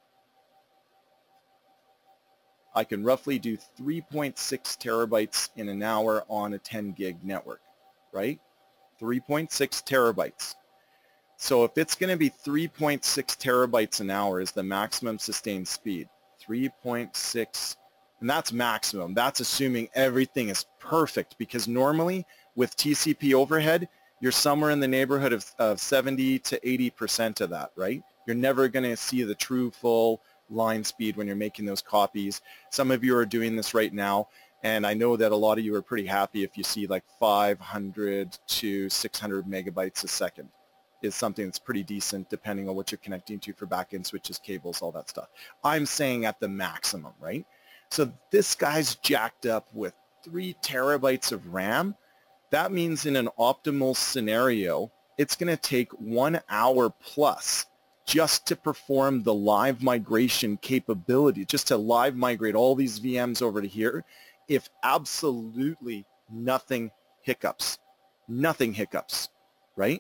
I can roughly do 3.6 terabytes in an hour on a 10 gig network, right? 3.6 terabytes. So if it's going to be 3.6 terabytes an hour is the maximum sustained speed, 3.6, and that's maximum. That's assuming everything is perfect, because normally with TCP overhead, you're somewhere in the neighborhood of 70 to 80% of that, right? You're never going to see the true full line speed when you're making those copies. Some of you are doing this right now, and I know that a lot of you are pretty happy if you see like 500 to 600 megabytes a second is something that's pretty decent depending on what you're connecting to for backend switches, cables, all that stuff. I'm saying at the maximum, right? So this guy's jacked up with 3 terabytes of RAM. That means in an optimal scenario, it's going to take 1 hour plus just to perform the live migration capability, just to live migrate all these VMs over to here, if absolutely nothing hiccups, right?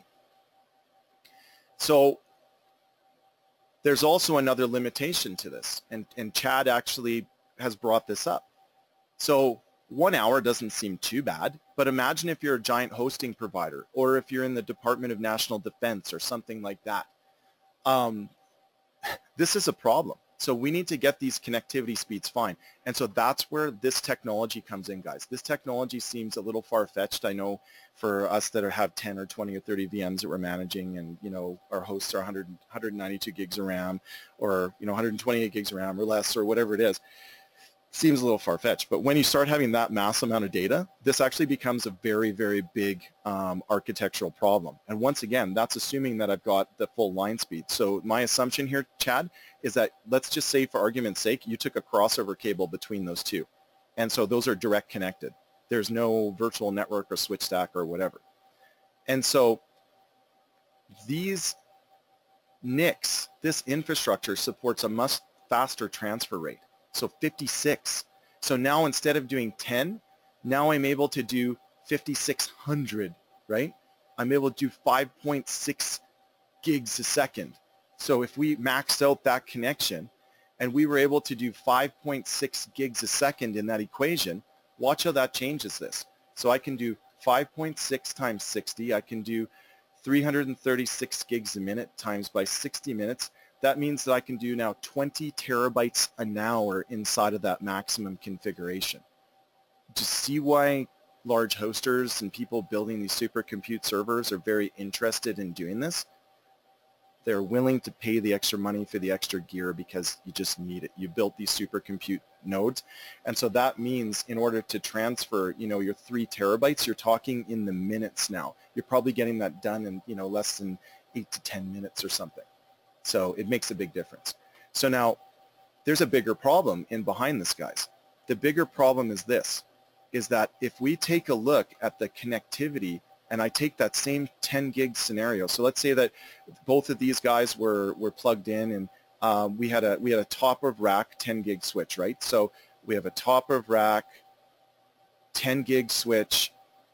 So there's also another limitation to this, and Chad actually has brought this up. So 1 hour doesn't seem too bad, but imagine if you're a giant hosting provider or if you're in the Department of National Defense or something like that. This is a problem. So we need to get these connectivity speeds fine. And so that's where this technology comes in, guys. This technology seems a little far-fetched, I know, for us that have 10 or 20 or 30 VMs that we're managing, and, you know, our hosts are 192 gigs of RAM, or, you know, 128 gigs of RAM or less, or whatever it is. Seems a little far-fetched, but when you start having that mass amount of data, this actually becomes a very, very big architectural problem. And once again, that's assuming that I've got the full line speed. So my assumption here, Chad, is that, let's just say for argument's sake, you took a crossover cable between those two. And so those are direct connected. There's no virtual network or switch stack or whatever. And so these NICs, this infrastructure supports a much faster transfer rate. So 56. So now instead of doing 10, now I'm able to do 5,600, right? I'm able to do 5.6 gigs a second. So if we maxed out that connection and we were able to do 5.6 gigs a second in that equation, watch how that changes this. So I can do 5.6 times 60. I can do 336 gigs a minute times by 60 minutes. That means that I can do now 20 terabytes an hour inside of that maximum configuration. To see why large hosters and people building these supercompute servers are very interested in doing this. They're willing to pay the extra money for the extra gear because you just need it. You built these supercompute nodes. And so that means in order to transfer, you know, your 3 terabytes, you're talking in the minutes now. You're probably getting that done in, you know, less than 8 to 10 minutes or something. So it makes a big difference. So now there's a bigger problem in behind this, guys. The bigger problem is this, is that if we take a look at the connectivity, and I take that same 10 gig scenario. So let's say that both of these guys were plugged in, and we had a top of rack 10 gig switch, right? So we have a top of rack 10 gig switch,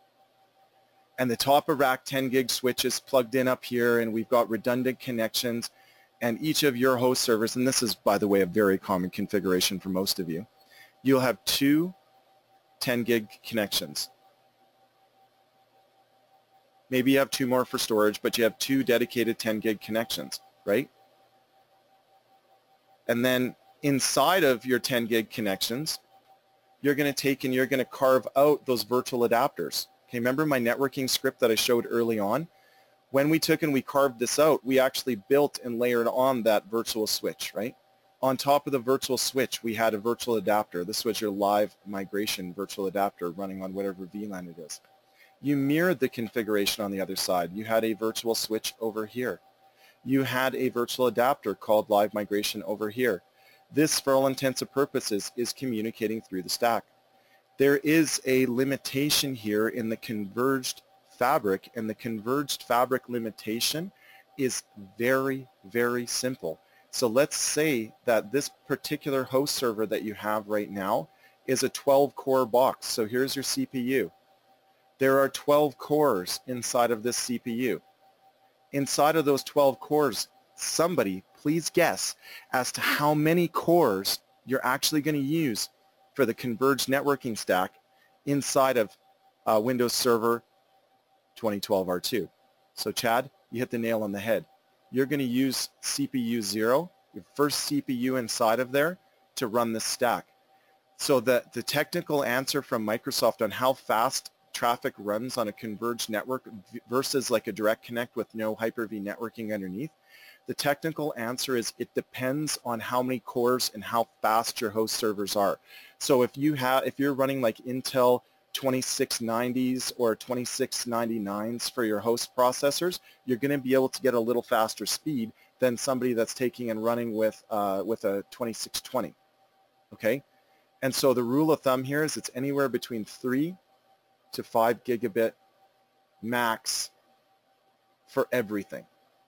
and the top of rack 10 gig switch is plugged in up here, and we've got redundant connections. And each of your host servers, and this is, by the way, a very common configuration for most of you, you'll have 2 10 gig connections. Maybe you have 2 more for storage, but you have 2 dedicated 10 gig connections, right? And then inside of your 10 gig connections, you're going to take and you're going to carve out those virtual adapters. Okay, remember my networking script that I showed early on? When we took and we carved this out, we actually built and layered on that virtual switch, right? On top of the virtual switch, we had a virtual adapter. This was your live migration virtual adapter running on whatever VLAN it is. You mirrored the configuration on the other side. You had a virtual switch over here. You had a virtual adapter called live migration over here. This, for all intents and purposes, is communicating through the stack. There is a limitation here in the converged fabric, and the converged fabric limitation is very, very simple. So let's say that this particular host server that you have right now is a 12-core box. So here's your CPU. There are 12 cores inside of this CPU. Inside of those 12 cores, somebody please guess as to how many cores you're actually going to use for the converged networking stack inside of Windows Server 2012 R2. So Chad, you hit the nail on the head. You're going to use CPU 0, your first CPU inside of there, to run this stack. So the technical answer from Microsoft on how fast traffic runs on a converged network versus like a direct connect with no Hyper-V networking underneath, the technical answer is it depends on how many cores and how fast your host servers are. So if you're running like Intel 2690s or 2699s for your host processors, you're going to be able to get a little faster speed than somebody that's taking and running with a 2620. Okay, and so the rule of thumb here is it's anywhere between 3 to 5 gigabit max for everything.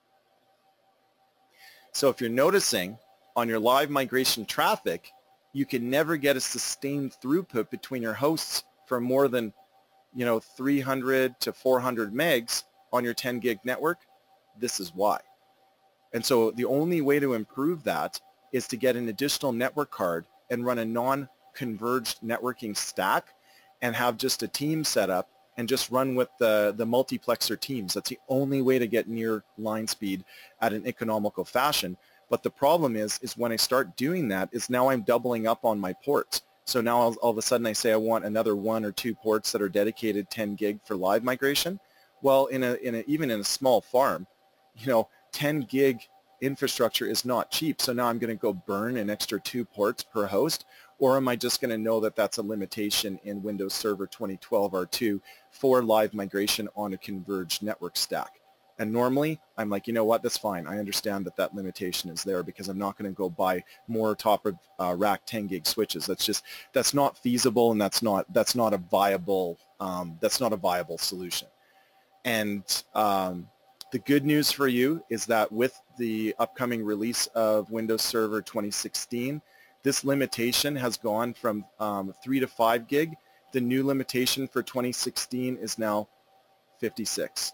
So if you're noticing on your live migration traffic, you can never get a sustained throughput between your hosts for more than 300 to 400 megs on your 10 gig network. This is why. And so the only way to improve that is to get an additional network card and run a non-converged networking stack and have just a team set up and just run with the multiplexer teams. That's the only way to get near line speed at an economical fashion. But the problem is when I start doing that is now I'm doubling up on my ports. So now all of a sudden I say I want another 1 or 2 ports that are dedicated 10 gig for live migration. Well, even in a small farm, 10 gig infrastructure is not cheap. So now I'm going to go burn an extra 2 ports per host, or am I just going to know that that's a limitation in Windows Server 2012 R2 for live migration on a converged network stack? And normally, I'm like, you know what, that's fine. I understand that limitation is there because I'm not going to go buy more top of rack 10 gig switches. That's not feasible, and that's not a viable solution. And the good news for you is that with the upcoming release of Windows Server 2016, this limitation has gone from 3 to 5 gig. The new limitation for 2016 is now 56.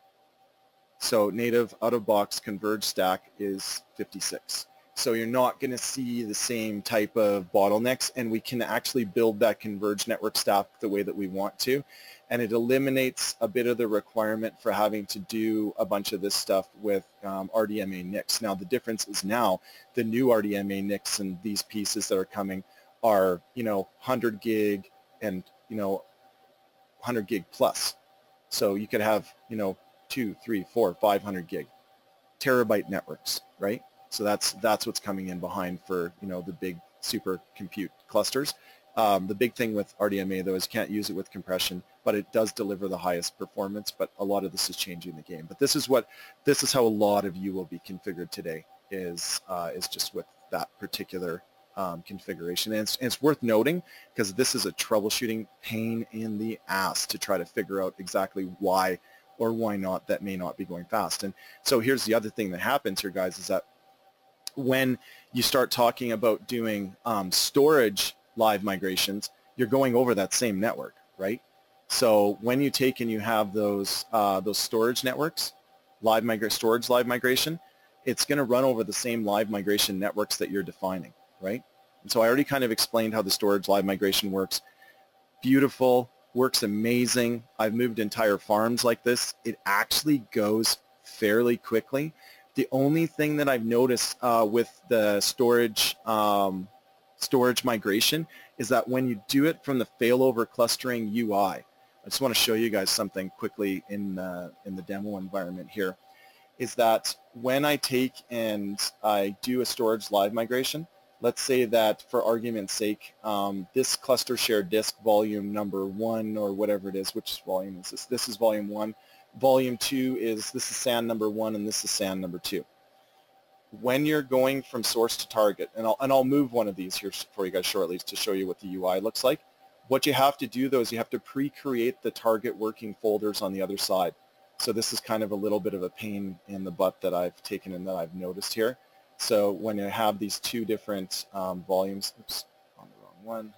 So native out-of-box converged stack is 56. So you're not going to see the same type of bottlenecks, and we can actually build that converged network stack the way that we want to. And it eliminates a bit of the requirement for having to do a bunch of this stuff with RDMA NICs. Now the difference is now the new RDMA NICs and these pieces that are coming are 100 gig and 100 gig plus. So you could have 2, 3, 4, 500 gig terabyte networks, right? So that's what's coming in behind for the big super compute clusters. The big thing with RDMA though is you can't use it with compression, but it does deliver the highest performance. But a lot of this is changing the game. But this is how a lot of you will be configured today is just with that particular configuration. And it's worth noting because this is a troubleshooting pain in the ass to try to figure out exactly why or why not that may not be going fast. And so here's the other thing that happens here, guys, is that when you start talking about doing storage live migrations, you're going over that same network, right? So when you take and you have those storage networks, storage live migration, it's going to run over the same live migration networks that you're defining, right? And so I already kind of explained how the storage live migration works. Beautiful, works amazing. I've moved entire farms like this. It actually goes fairly quickly. The only thing that I've noticed with the storage migration is that when you do it from the failover clustering UI, I just want to show you guys something quickly in the demo environment here, is that when I take and I do a storage live migration, let's say that for argument's sake, this cluster shared disk volume number 1 or whatever it is, which volume is this? This is volume 1. Volume 2 is, this is SAN number 1 and this is SAN number 2. When you're going from source to target, and I'll move one of these here for you guys shortly to show you what the UI looks like. What you have to do though is you have to pre-create the target working folders on the other side. So this is kind of a little bit of a pain in the butt that I've taken and that I've noticed here. So when you have these two different volumes, oops, on the wrong one.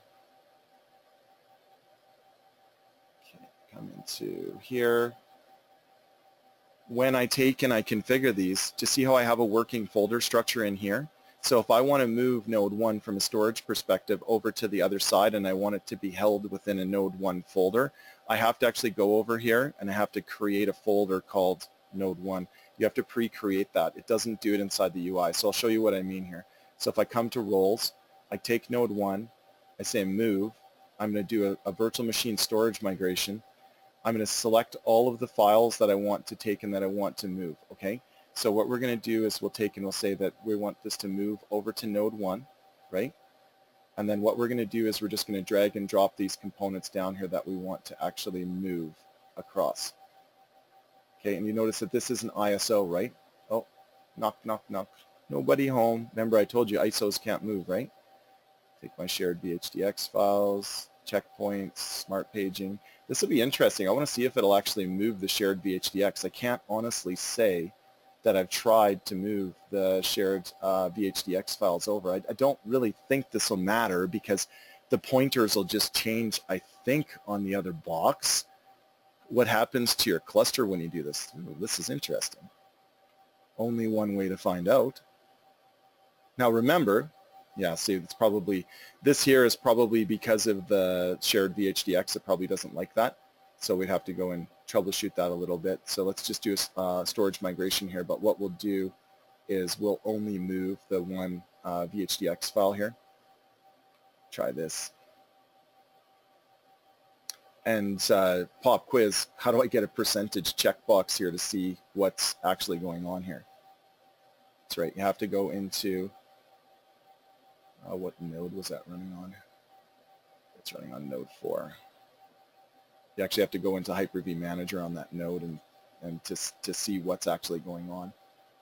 Okay, come into here. When I take and I configure these, to see how I have a working folder structure in here. So if I want to move node 1 from a storage perspective over to the other side and I want it to be held within a node 1 folder, I have to actually go over here and I have to create a folder called node 1. You have to pre-create that. It doesn't do it inside the UI. So I'll show you what I mean here. So if I come to roles, I take node 1, I say move, I'm going to do a virtual machine storage migration. I'm going to select all of the files that I want to take and that I want to move, okay? So what we're going to do is we'll take and we'll say that we want this to move over to node 1, right? And then what we're going to do is we're just going to drag and drop these components down here that we want to actually move across. Okay, and you notice that this is an ISO, right? Oh, knock, knock, knock. Nobody home. Remember I told you ISOs can't move, right? Take my shared VHDX files, checkpoints, smart paging. This will be interesting. I want to see if it'll actually move the shared VHDX. I can't honestly say that I've tried to move the shared VHDX files over. I don't really think this will matter because the pointers will just change, I think, on the other box. What happens to your cluster when you do this? Ooh, this is interesting. Only one way to find out. Now remember, Yeah, see, it's probably, this here is probably because of the shared VHDX, it probably doesn't like that. So we'd have to go and troubleshoot that a little bit. So let's just do a storage migration here. But what we'll do is we'll only move the one VHDX file here. Try this. And pop quiz, how do I get a percentage checkbox here to see what's actually going on here? That's right, you have to go into, what node was that running on? It's running on node 4. You actually have to go into Hyper-V Manager on that node and to see what's actually going on.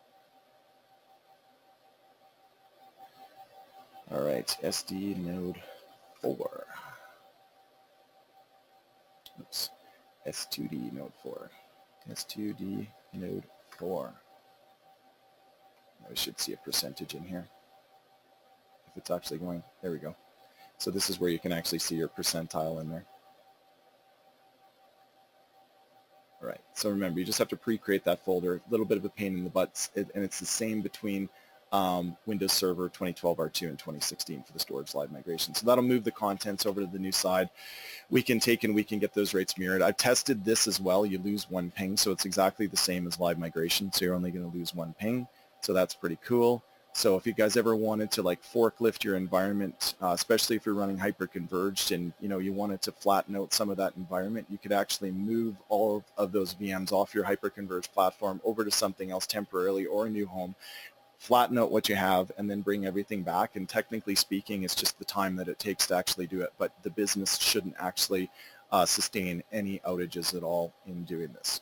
All right, SD node 4. Oops, S2D node 4. S2D node 4. I should see a percentage in here. If it's actually going, there we go. So this is where you can actually see your percentile in there. All right, so remember, you just have to pre-create that folder. A little bit of a pain in the butt, and it's the same between Windows Server 2012 R2 and 2016 for the storage live migration. So that'll move the contents over to the new side. We can take and we can get those rates mirrored. I've tested this as well. You lose 1 ping, so it's exactly the same as live migration. So you're only going to lose 1 ping. So that's pretty cool. So if you guys ever wanted to like forklift your environment, especially if you're running hyper-converged and you wanted to flatten out some of that environment, you could actually move all of those VMs off your hyper-converged platform over to something else temporarily or a new home, flatten out what you have, and then bring everything back. And technically speaking, it's just the time that it takes to actually do it. But the business shouldn't actually sustain any outages at all in doing this.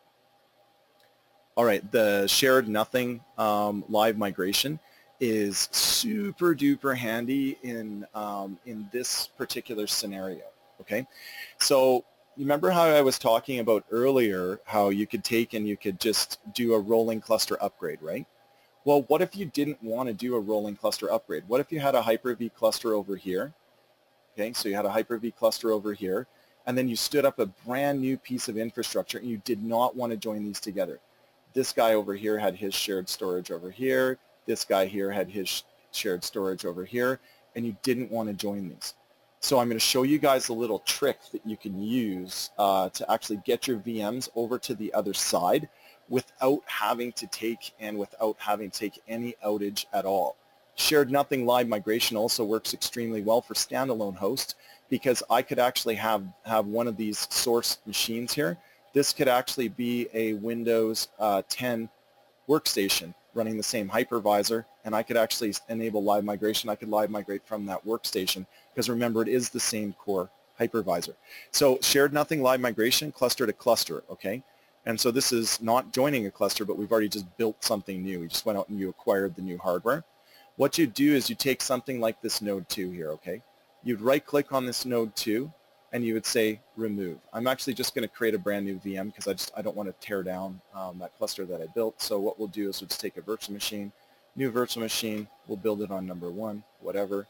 All right, the shared nothing live migration is super duper handy in this particular scenario. Okay, so you remember how I was talking about earlier how you could take and you could just do a rolling cluster upgrade, right? Well, what if you didn't want to do a rolling cluster upgrade? What if you had a Hyper-V cluster over here? Okay, so you had a Hyper-V cluster over here, and then you stood up a brand new piece of infrastructure and you did not want to join these together. This guy over here had his shared storage over here. This guy here had his shared storage over here, and you didn't want to join these. So I'm going to show you guys a little trick that you can use to actually get your VMs over to the other side without having to take any outage at all. Shared nothing live migration also works extremely well for standalone hosts because I could actually have one of these source machines here. This could actually be a Windows 10 workstation running the same hypervisor, and I could actually enable live migration. I could live migrate from that workstation because remember, it is the same core hypervisor. So shared nothing live migration, cluster to cluster, okay? And so this is not joining a cluster, but we've already just built something new. We just went out and you acquired the new hardware. What you do is you take something like this node 2 here, okay? You'd right-click on this node 2, and you would say remove. I'm actually just going to create a brand new VM because I don't want to tear down that cluster that I built. So what we'll do is we'll just take a virtual machine, new virtual machine, we'll build it on number 1, whatever.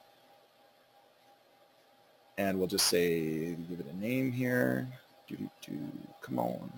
And we'll just say, give it a name here. Come on.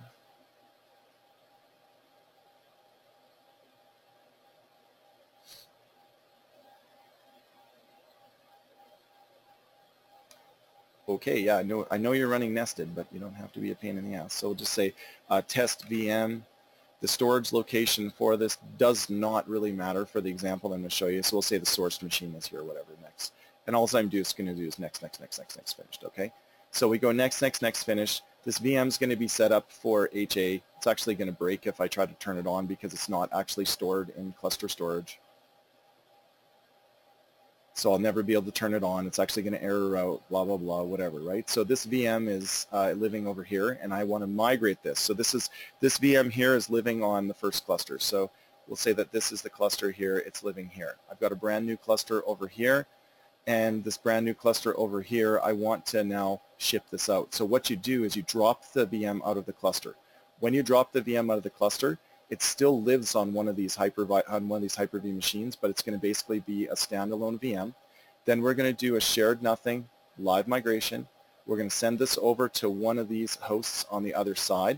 Okay, yeah, I know you're running nested, but you don't have to be a pain in the ass. So we'll just say test VM. The storage location for this does not really matter for the example I'm going to show you. So we'll say the source machine is here, or whatever, next. And all I'm going to do is next, finished, okay? So we go next, finish. This VM is going to be set up for HA. It's actually going to break if I try to turn it on because it's not actually stored in cluster storage. So I'll never be able to turn it on. It's actually going to error out, blah, blah, blah, whatever, right? So this VM is living over here, and I want to migrate this. So this VM here is living on the first cluster. So we'll say that this is the cluster here. It's living here. I've got a brand new cluster over here, and this brand new cluster over here, I want to now ship this out. So what you do is you drop the VM out of the cluster. When you drop the VM out of the cluster, it still lives on one of these Hyper-V machines, but it's going to basically be a standalone VM. Then we're going to do a shared nothing live migration. We're going to send this over to one of these hosts on the other side.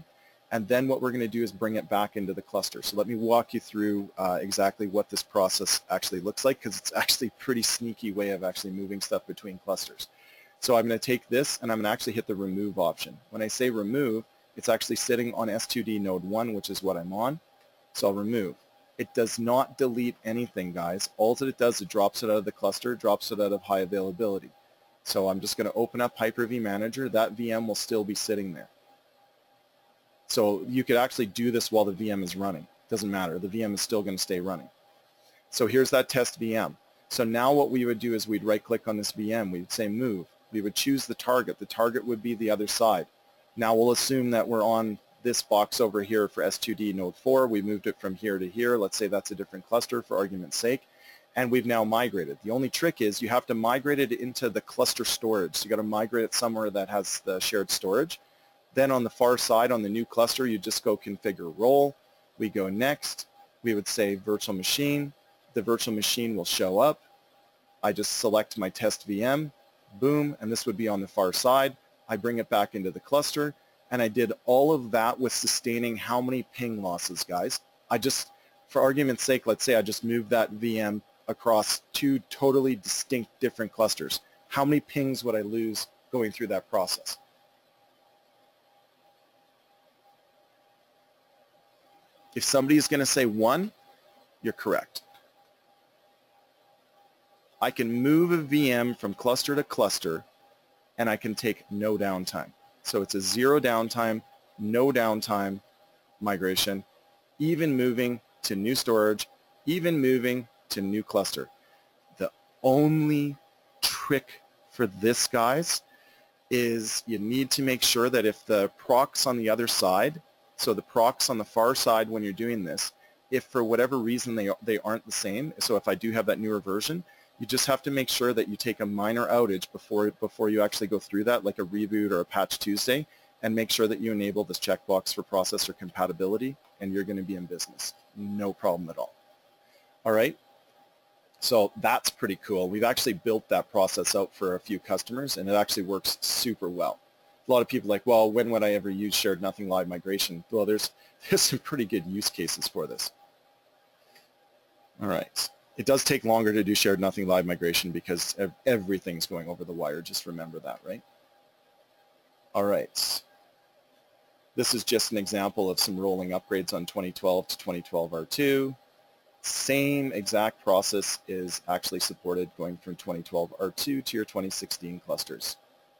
And then what we're going to do is bring it back into the cluster. So let me walk you through exactly what this process actually looks like, because it's actually a pretty sneaky way of actually moving stuff between clusters. So I'm going to take this and I'm going to actually hit the remove option. When I say remove, it's actually sitting on S2D node 1, which is what I'm on. So I'll remove. It does not delete anything, guys. All that it does, it drops it out of the cluster, drops it out of high availability. So I'm just going to open up Hyper-V Manager. That VM will still be sitting there. So you could actually do this while the VM is running. Doesn't matter. The VM is still going to stay running. So here's that test VM. So now what we would do is we'd right-click on this VM. We'd say move. We would choose the target. The target would be the other side. Now we'll assume that we're on this box over here for S2D node 4. We moved it from here to here. Let's say that's a different cluster for argument's sake. And we've now migrated. The only trick is you have to migrate it into the cluster storage. So you got to migrate it somewhere that has the shared storage. Then on the far side, on the new cluster, you just go configure role. We go next. We would say virtual machine. The virtual machine will show up. I just select my test VM. Boom. And this would be on the far side. I bring it back into the cluster. And I did all of that with sustaining how many ping losses, guys? I just, for argument's sake, let's say I just moved that VM across two totally distinct different clusters. How many pings would I lose going through that process? If somebody is going to say 1, you're correct. I can move a VM from cluster to cluster, and I can take no downtime. So it's a 0 downtime, no downtime migration, even moving to new storage, even moving to new cluster. The only trick for this, guys, is you need to make sure that if the procs on the other side, so the procs on the far side when you're doing this, if for whatever reason they aren't the same, so if I do have that newer version, you just have to make sure that you take a minor outage before you actually go through that, like a reboot or a patch Tuesday, and make sure that you enable this checkbox for processor compatibility, and you're going to be in business. No problem at all. All right? So that's pretty cool. We've actually built that process out for a few customers, and it actually works super well. A lot of people are like, well, when would I ever use shared nothing live migration? Well, there's some pretty good use cases for this. All right. It does take longer to do shared nothing live migration because everything's going over the wire. Just remember that, right? All right. This is just an example of some rolling upgrades on 2012 to 2012 R2. Same exact process is actually supported going from 2012 R2 to your 2016 clusters.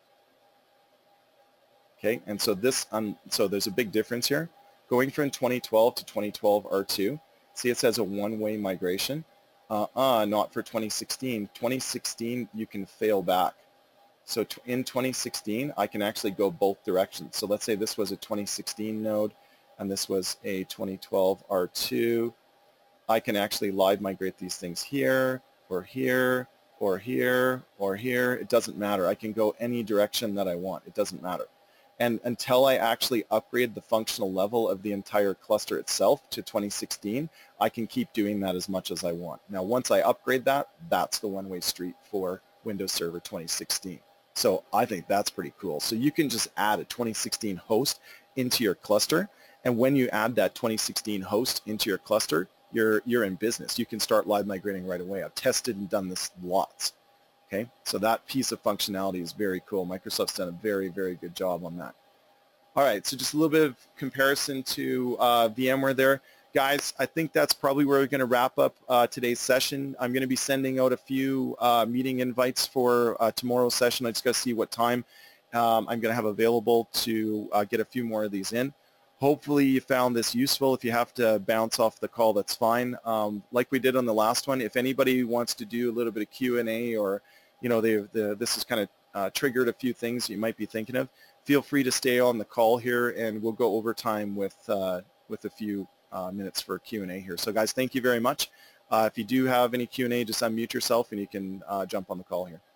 Okay, and so so there's a big difference here. Going from 2012 to 2012 R2, see it says a one-way migration. Not for 2016. 2016, you can fail back. So in 2016, I can actually go both directions. So let's say this was a 2016 node, and this was a 2012 R2. I can actually live migrate these things here, or here, or here, or here. It doesn't matter. I can go any direction that I want. It doesn't matter. And until I actually upgrade the functional level of the entire cluster itself to 2016, I can keep doing that as much as I want. Now, once I upgrade that, that's the one-way street for Windows Server 2016. So I think that's pretty cool. So you can just add a 2016 host into your cluster, and when you add that 2016 host into your cluster, you're in business. You can start live migrating right away. I've tested and done this lots. Okay, so that piece of functionality is very cool. Microsoft's done a very, very good job on that. All right, so just a little bit of comparison to VMware there. Guys, I think that's probably where we're going to wrap up today's session. I'm going to be sending out a few meeting invites for tomorrow's session. I just got to see what time I'm going to have available to get a few more of these in. Hopefully you found this useful. If you have to bounce off the call, that's fine. Like we did on the last one, if anybody wants to do a little bit of Q&A, or this has kind of triggered a few things you might be thinking of, feel free to stay on the call here, and we'll go over time with a few minutes for Q&A here. So guys, thank you very much. If you do have any Q&A, just unmute yourself and you can jump on the call here.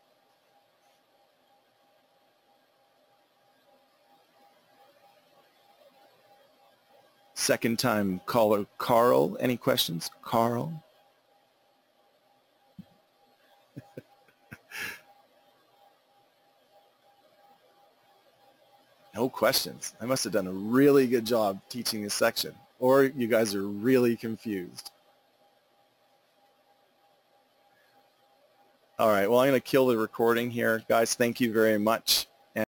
Second time caller, Carl. Any questions? Carl? No questions. I must have done a really good job teaching this section, or you guys are really confused. All right, well, I'm going to kill the recording here. Guys, thank you very much